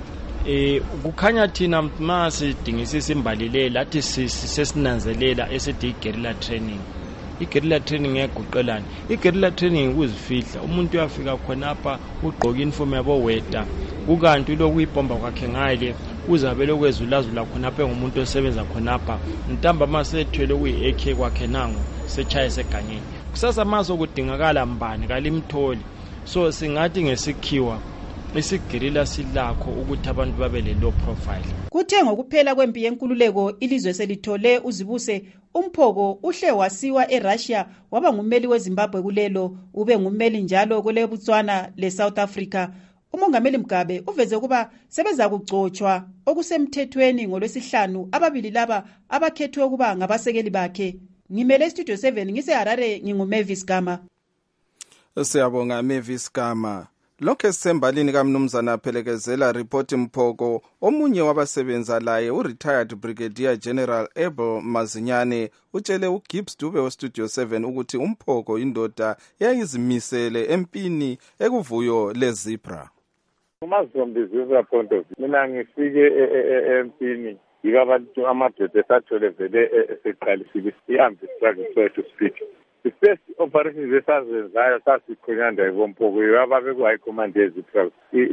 Kukhanya thina ma sidingisisa imbali le lathi sesinanzelela esithi i-guerrilla training. I-guerrilla training yagoqelana. I-guerrilla training ukuzifihla. Umuntu uyafika khonapha ugqoka uniform yabo weda. Kukanti lokuyibhomba kwakhe ngale uzabe lokwezulazula khonapha ngumuntu osebenza khonapha. Ntamba masethwele kuyi-AK kwakhe nango sechaye seganyeni. Kusasa maso kudingakala mbani kalimtholi. So singathi ngesikhiwa isigirila silakho ukuthi abantu babe le low profile. Kuthe ngokuphela kwempi yenkululeko ilizwe selithole uzibuse, uMphoko uhle wasiwa eRussia waba ngummeli weZimbabwe kulelo, ube ngummeli njalo kwele Botswana leSouth Africa. Umongameli Mugabe uveze kuba sebeza kugcotshwa okusemthethweni ngolwesihlanu ababili laba abakhethwe kuba ngabasekeli bakhe. Ngimele Studio 7 ngiseHarare, nginguMavis Gama. Siyabonga Mavis Gama. Lokho esembalini kaMnumzana Phelekezela report Mphoko, omunye wabasebenza laye u-retired Brigadier General Abel Mazinyane utshele uGibbs Dube weStudio 7 ukuthi uMphoko indoda yayizimisele empini ekuvuyo leZebra. From the Zebra point of view, mina ngifike empini yika abantu amadoda esathole vele eseqalisile ihambe struggle to speak. The first operation zesazenzayo sasikhonyanda iBomphoko ababe ku high command yeZebra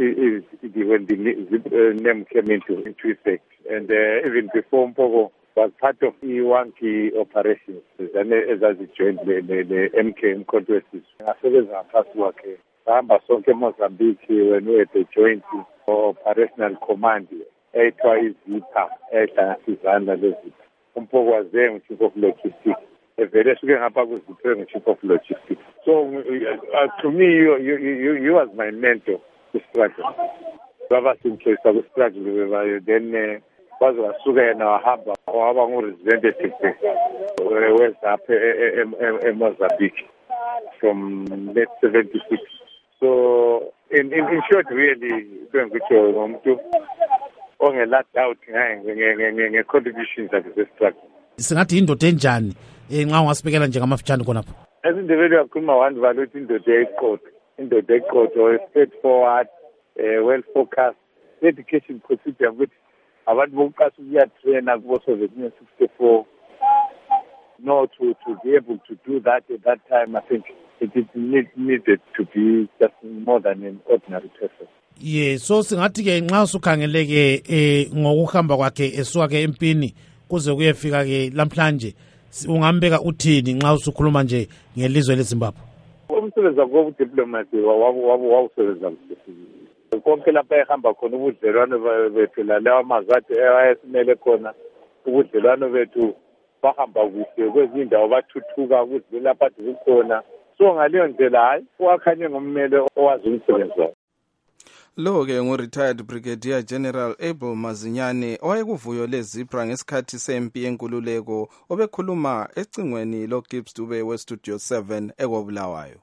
when the name came into effect, and even before Mphoko was part of one key operations as he joined the MK Mkhonto ngasebenza ngaphansi kwakhe. Sahamba sonke Mozambique when we had the joint operational command ethiwa iZipha ehlanganisana leZipha. Mphoko was there with chief of logistics. Vele suke ngapha kuziphe chief of logistics. So to me you was my mentor to struggle. Baba simhlisa ku struggle then baze wasuka yena wahamba waba ngu-representative wezapha eMozambique from late 76. So in short, really ngikutsho ngomuntu ongela doubt nge-contributions zakhe ze-struggle. Singathi indoda enjani nxa ungasibekela njengamafitshane khonapho? Esindebele yakhuluma one value ukuthi indoda eqotho straightforward, well focused, education procedure ukuthi abantu bokuqasa ukuyatraina kubo-Soviet Union 64. No, to be able to do that at that time, I think it needed to be just more than an ordinary person. Yeah, so singathi ke nxa usukhangeleke ngokuhamba kwakhe esuka ke empini kuze kuyefika ke lamhlanje ungambeka uthini nxa usukhuluma nje ngelizwe leZimbabwe? Umsebenzi wakhe diplomacy wawusebenza konke lapha ehamba khona ubudlelwano bethu lalawa amazwi athi ayesimele khona ubudlelwano bethu bahamba kuhle kwezindawo bathuthuka kuze lapha kukhona. So ngaleyo ndlela hayi wakhanye ngommeli owazi umsebenzi wakhe. Lo ke ngu-retired Brigadier General Abel Mazinyane owayekuvuyo leZebra ngesikhathi sempi yenkululeko obekhuluma ecingweni loGibbs Dube weStudio 7 ekobulawayo.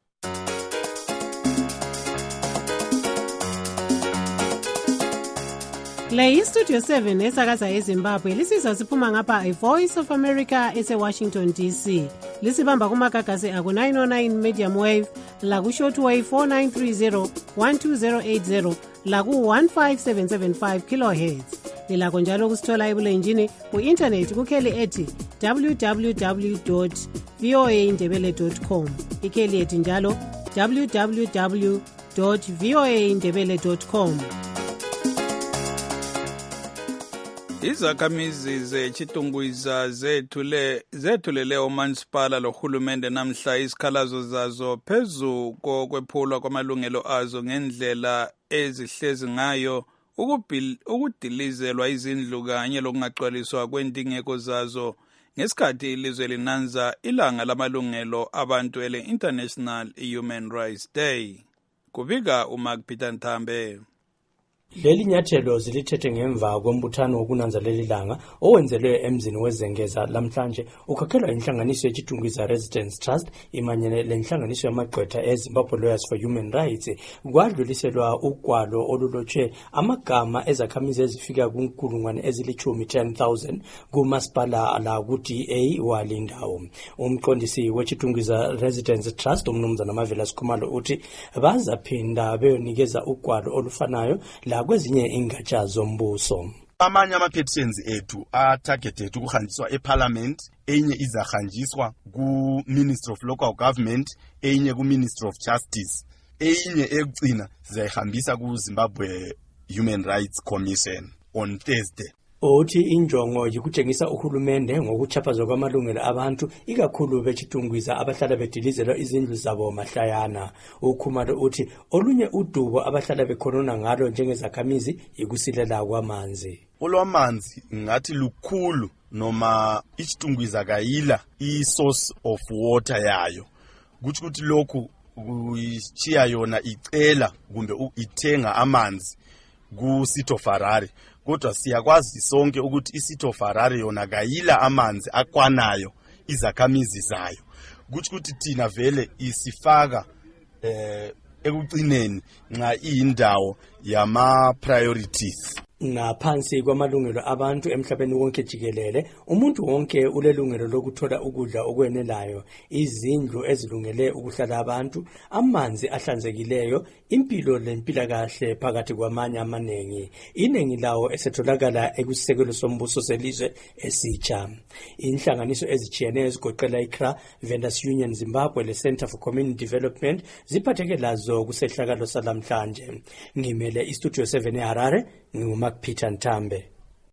Le iStudio 7 esakaza eZimbabwe lisizwa siphuma ngapha iVoice of America eseWashington DC. Lisibamba kumagagasi aku 909 medium wave, laku shortwave 4930 12080, laku 15775 kilohertz. Lilakho njalo kusithola ebulenjini ku-internet kukheli ethi www.voaindebele.com. Ikheli ethi njalo www.voaindebele.com. Izakhamizi zeChitungwiza zethulele uMansipala lohulumende namhla isikhalazo zazo phezu kokwephulwa kwamalungelo azo ngendlela ezihlezi ngayo, ukudilizelwa izindlu kanye lokungagcwaliswa kwendingeko zazo ngesikhathi ilizwe linanza ilanga lamalungelo abantu ele-International Human Rights Day. Kubika uMark Peter Nthambe. Leli nyathelo zilithethe ngemva kombuthano wokunanza leli langa owenzelwe emzini weZengeza lamhlanje ukhokhelwa inhlanganiso yeChitungwiza Residents Trust imanyene lenhlanganiso yamagqwetha eZimbabwe Lawyers for Human Rights. Kwadluliselwa ugwalo olulotshwe amagama ezakhamizi ezifika kunkulungwane ezilithumi 10,000 kumasipala la ku-DA walindawo. Umqondisi weChitungwiza Residents Trust uMnumzana Marvelous Khumalo uthi bazaphinda beyonikeza ugwalo olufanayo la kwezinye ingatsha zombuso. Amanye ama-petitions ethu a-targeted ukuhanjiswa eParliament, enye izahanjiswa ku-Ministry of Local Government, enye ku-Ministry of Justice, enye ekugcina zizayihambisa ku-Zimbabwe Human Rights Commission on Thursday. uthi injongo yikutshengisa uhulumende ngokuchaphazwa kwamalungelo abantu ikakhulu bechitungwiza abahlala bedilizelwa izindlu zabo mahlayana. uKhumalo uthi olunye udubo abahlala bekhonona ngalo njengezakhamizi yikusilela kwamanzi. Olwamanzi ngathi lukhulu noma ichitungwiza kayila i-source of water yayo. Kuthi ukuthi lokhu kuyichiya yona icela kumbe ithenga amanzi ku-Sito Ferrari. Kodwa siyakwazi sonke ukuthi iSito Ferrari yona kayila amanzi akwanayo izakhamizi zayo. Kuthi ukuthi thina vele isifaka ekucineni nxa iyindawo yama priorities. Ngaphansi kwamalungelo abantu emhlabeni wonke jikelele, umuntu wonke ulelungelo lokuthola ukudla okwenelayo, izindlu ezilungele ukuhlala abantu, amanzi ahlanzekileyo, impilo lempilakahle phakathi kwamanye amanengi. Iningi lawo esetholakala ekusekelo sombuso selizwe esitsha. Inhlanganiso ezitshiyeneyo ezigoqela iCRA, Vendors Union Zimbabwe le Center for Community Development ziphatheke lazo kusehlakalo salamhlanje. Ngimele iStudio 7 eHarare, Peter Ntambe.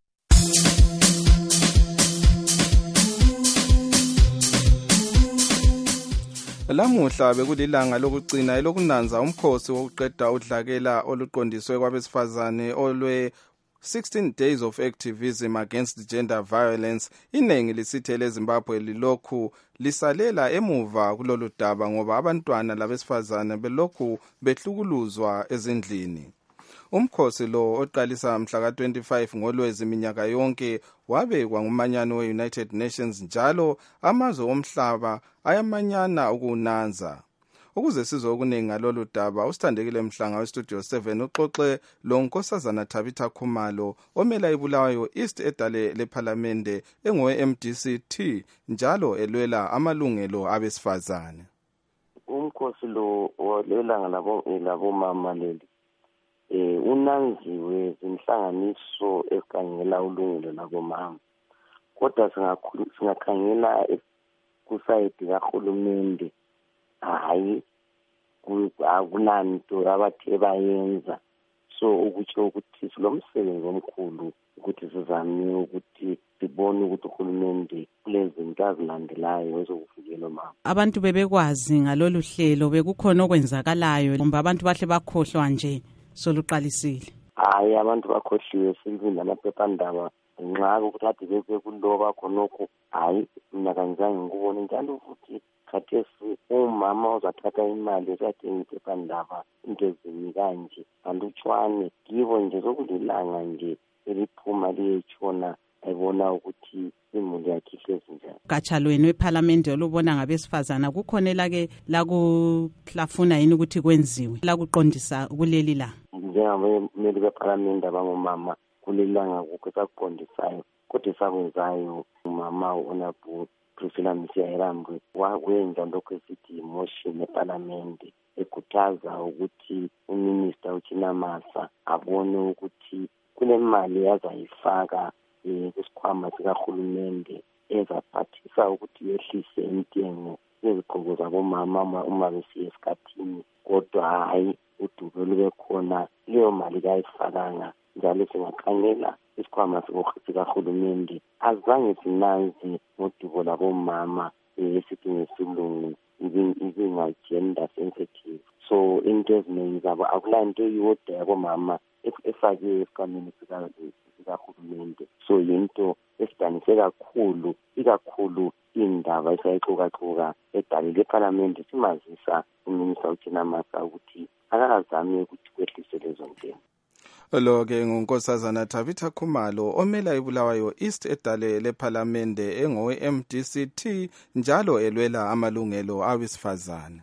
Lamuhla bekulilanga lokugcina elokunanza umkhosi wokuqeda udlakela oluqondiswe kwabesifazane olwe 16 days of activism against gender violence. Iningi lisithe leZimbabwe lilokhu lisalela emuva kulolu daba ngoba abantwana labesifazane belokhu behlukuluzwa ezindlini. Umkhosi lo oqalisa mhla ka-25 ngoLwezi minyaka yonke wabekwa ngumanyano we-United Nations njalo amazwe omhlaba ayamanyana ukunanza. Ukuze sizwe okuningi ngalolu daba, usithandekile Mhlanga weStudio 7 uxoxe lo Nkosazana Tabitha Khumalo omela iBulawayo East edale lePhalamende engowe-MDC-T njalo elwela amalungelo abesifazane. Umkhosi lo olwela labomama leli unanziwe zinhlanganiso ezikhangela ulungelo labomama. Kodwa singakhangela kusayidi kahulumende, hayi akunanto abathe bayenza. So ukutsho ukuthi silomsebenzi omkhulu ukuthi sizame ukuthi sibone ukuthi uhulumende kulezinto azilandelayo ezokuvikela omama. Abantu bebekwazi ngalolu hlelo, bekukhona okwenzakalayo ngoba abantu bahle bakhohlwa nje soluqalisile. Hayi, abantu bakhohliwe silwi namaphephandaba ngenxa yokuthi kade bekuloba khonokho. Hayi, mina kanjani ngikubona njalo futhi khathesi umama uzathatha imali ezathenga iphephandaba into ezini kanje andutshwane kibo nje zokulilanga nje eliphuma liyetshona ayibona ukuthi imuli yakhe ihlezi njani. Gatsha lwenu wePhalamende olubona ngabesifazana kukhonela-ke lakuhlafuna yini ukuthi kwenziwe lakuqondisa kuleli la? Njengabemeli bePhalamende abangomama kulelanga kukho sakuqondisayo kodwa sakwenzayo umama uNabu Priscilla Msiyairambwe wakwenza lokho esithi motion ePhalamende ekhuthaza ukuthi uMinister uChinamasa abone ukuthi kunemali yazayifaka kusikhwama sikahulumende ezaphathisa ukuthi yehlise intengo yezigqoko zabomama uma besiya esikhathini. Kodwa hayi, udubo lube khona, leyo mali kayifakanga. Njalo singakhangela isikhwama sikahulumende azange sinanzi ngodubo labomama esithi ngesilungu izinga-gender sensitive. So into eziningi zabo akulanto eyodwa yabomama efakiwe esikhwameni sikahulumende. So yinto esidanise kakhulu, ikakhulu indaba esayixukaxuka edale lePhalamende simazisa uMinister uChinamasa ukuthi akazame ukuthi kwehlise lezo ntengo. Lo-ke nguNkosazana Tabitha Khumalo omela iBulawayo East edale lePhalamende engowe-MDC-T njalo elwela amalungelo abesifazane.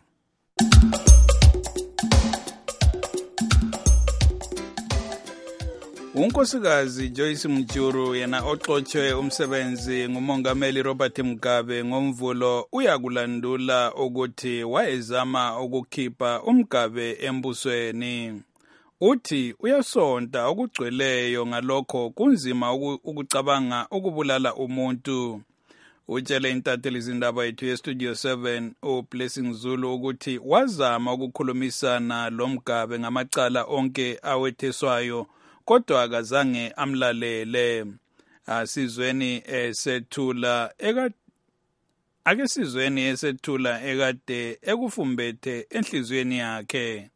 Unkosikazi Joyce Mjuru yena oxotshwe umsebenzi ngumongameli Robert Mugabe ngomvulo uyakulandula ukuthi wayezama ukukhipha uMugabe embusweni. Uthi uyasonta okugcweleyo ngalokho kunzima ukucabanga ukubulala umuntu. Utshele intatheli izindaba yethu yeStudio 7 uBlessing Zulu ukuthi wazama ukukhulumisana loMugabe ngamacala onke awetheswayo kodwa akazange amlalele. Asizweni esethula ake sizweni esethula ekade ekufumbethe enhlizweni yakhe.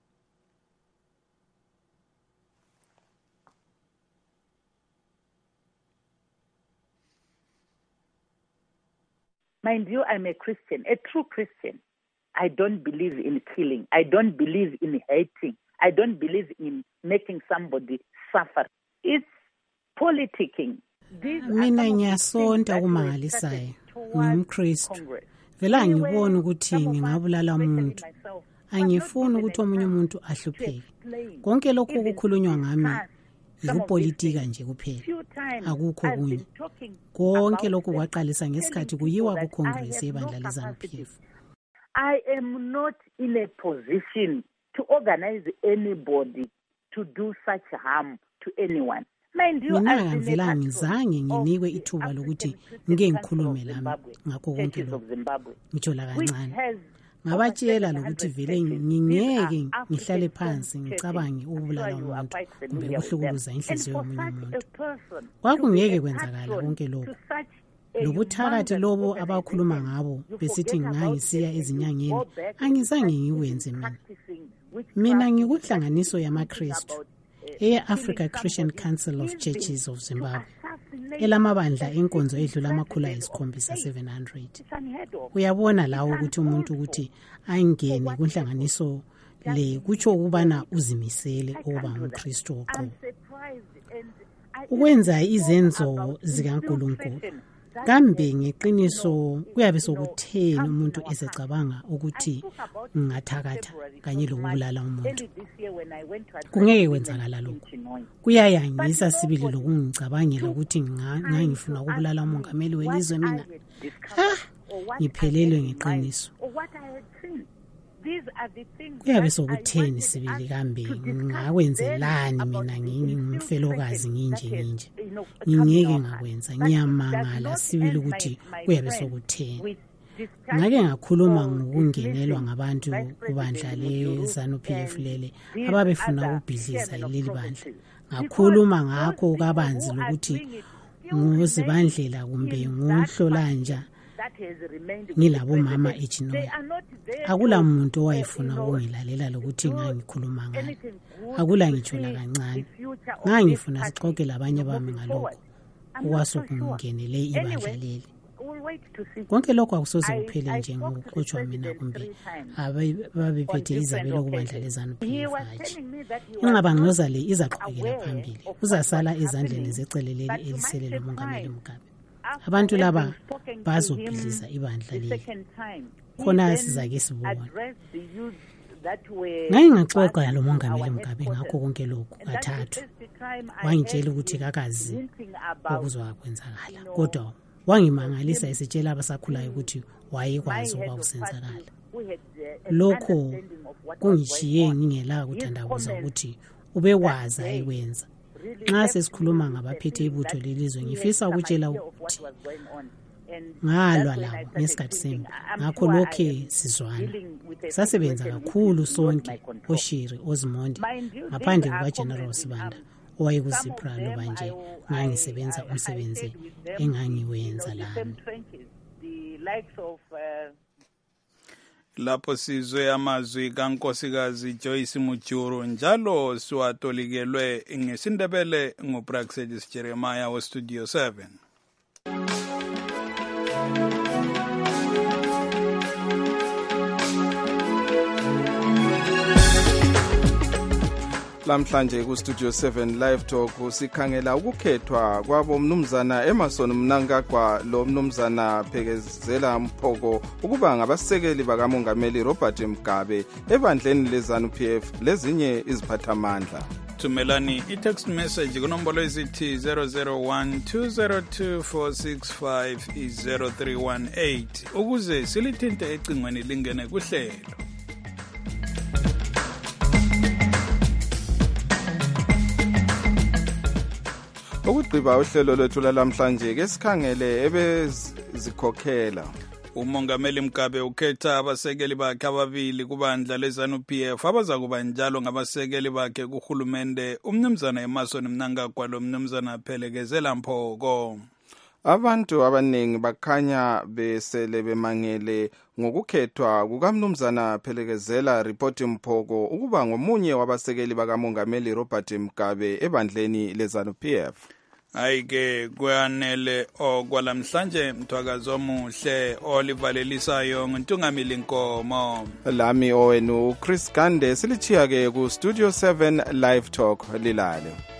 Mind you, I'm a Christian, a true Christian. I don't believe in killing. I don't believe in hating. I don't believe in making somebody suffer. It's politicking. Mina ngiyasonta kumangalisayo. Ngimkristu. Vela ngibona ukuthi ngingabulala umuntu. Angifuni ukuthi omunye umuntu ahlupheke. Konke lokho kukhulunywa ngami yipolitika nje kuphela. Akukho kunye. Konke lokho kwaqalisa ngesikhathi kuyiwa ku Congress yebandla leZANU-PF. I am not in a position to organize anybody to do such harm to anyone. Mina ngivela ngizange nginikwe ithuba lokuthi ngike ngikhulume lami ngakho konke lokho. Ngitsho la kancane. Ngabatshela lokuthi vele ngingeke ngihlale phansi ngicabange ukubulala umuntu kumbe ukuhlukuluza inhliziyo yomunye umuntu. Kwakungeke kwenzakala konke lokho. Lobuthakathi lobo abakhuluma ngabo besithi ngangisiya ezinyangeni angizange ngiwenze mina. Mina ngikuhlanganiso yamaKristu e-Africa Christian Council of Churches of Zimbabwe elamabandla enkonzo edlula 700. Uyabona lawo ukuthi umuntu ukuthi ayingene kunhlanganiso le kutsho ukubana uzimisele ukuba umKristu oqobo. Ukwenza izenzo zikaNkulunkulu kambe ngeqiniso kuyabe sokutheni umuntu esecabanga ukuthi ngathakatha kanye lokubulala umuntu. Kungeke kwenzakala lokho. Kuyayangisa sibili lokungicabangela ukuthi ngangifuna ukubulala umongameli welizwe mina. Ngiphelelwe ngeqiniso. Kuyabe sokutheni sibili kambe ngakwenzelani mina ngingumfelokazi nginje. Ngingeke ngakwenza ngiyamangala sibili ukuthi kuyabe sokutheni. Ngake ngakhuluma ngokungenelwa ngabantu kubandla leZANU-PF lele ababefuna ukubhidliza leli bandla. Ngakhuluma ngakho kabanzi lokuthi ngozibandlela kumbe ngohlolanja ngilabo mama ejinoya. Akula muntu owayefuna ukungilalela lokuthi ngangikhuluma ngani. Akula ngitsho la kancane. Ngangifuna sixoxe labanye bami ngalokho. Okwasokungenele ibandla leli. Konke lokho akusoze kuphele nje ngokuxoxwa mina kumbe ababephethe izabelo kubandla leZANU-PF hatshi. Ingxabangxoza le izaqhubekela phambili. Uzasala ezandleni zeceleleli elisele lomongameli Mugabe. Abantu laba bazobhidliza ibandla leli. Khona sizake sibona. Ngake ngaxoxa lomongameli Mugabe ngakho konke lokho kathathu. Wangitshela ukuthi kakazi okuzwa kwenzakala. Kodwa wangimangalisa esitshela abasakhulayo ukuthi wayekwazi okwakuzenzakala. Lokho kungishiye ngingela kuthandabuza ukuthi ubekwazi ayikwenza. Nxa sesikhuluma ngabaphethe ibutho lelizwe ngifisa ukutshela ukuthi ngalwa lawo ngesikhathi sempi. Ngakho lokhe sizwana. Sasebenza kakhulu sonke oShiri Osmond ngaphandle kukaGeneral Sibanda owayekuzipra loba nje ngangisebenza umsebenzi engangiwenza lami. Lapho sizwe amazwi kaNkosikazi Joyce Mujuru njalo siwatolikelwe ngesindebele nguPraxedis Jeremiah weStudio 7. Lamhlanje ku Studio 7 Live Talk sikhangela ukukhethwa kwabo mnumzana Emmerson Mnangagwa lo mnumzana Phekezela Mphoko ukuba ngabasekeli bakamongameli Robert Mugabe ebandleni leZANU-PF lezinye iziphathamandla. Thumelani i-text message kunombolo ezithi 001202465 ukuze silithinte ecingweni lingene kuhlelo. Ukugqiba uhlelo lwethu lamhlanje ke sikhangele ebezikhokhela Umongameli Mgabe ukhetha abasekeli bakhe ababili kubandla leZANU-PF abaza kuba njalo ngabasekeli bakhe kuhulumende umnumzana Emmerson Mnangagwa lo mnumzana Phelekezela Mphoko. Abantu abaningi bakhanya besele bemangele ngokukhethwa kukamnumzana Phelekezela Ripoti Mphoko ukuba ngomunye wabasekeli bakamongameli Robert Mugabe ebandleni leZANU-PF. Ayike kwanele okwalamhlanje mthwakazi omuhle olivalelisayo ngentungamili Nkomo. Lami owenu Chris Gande silichiya ke ku Studio 7 Live Talk lilale.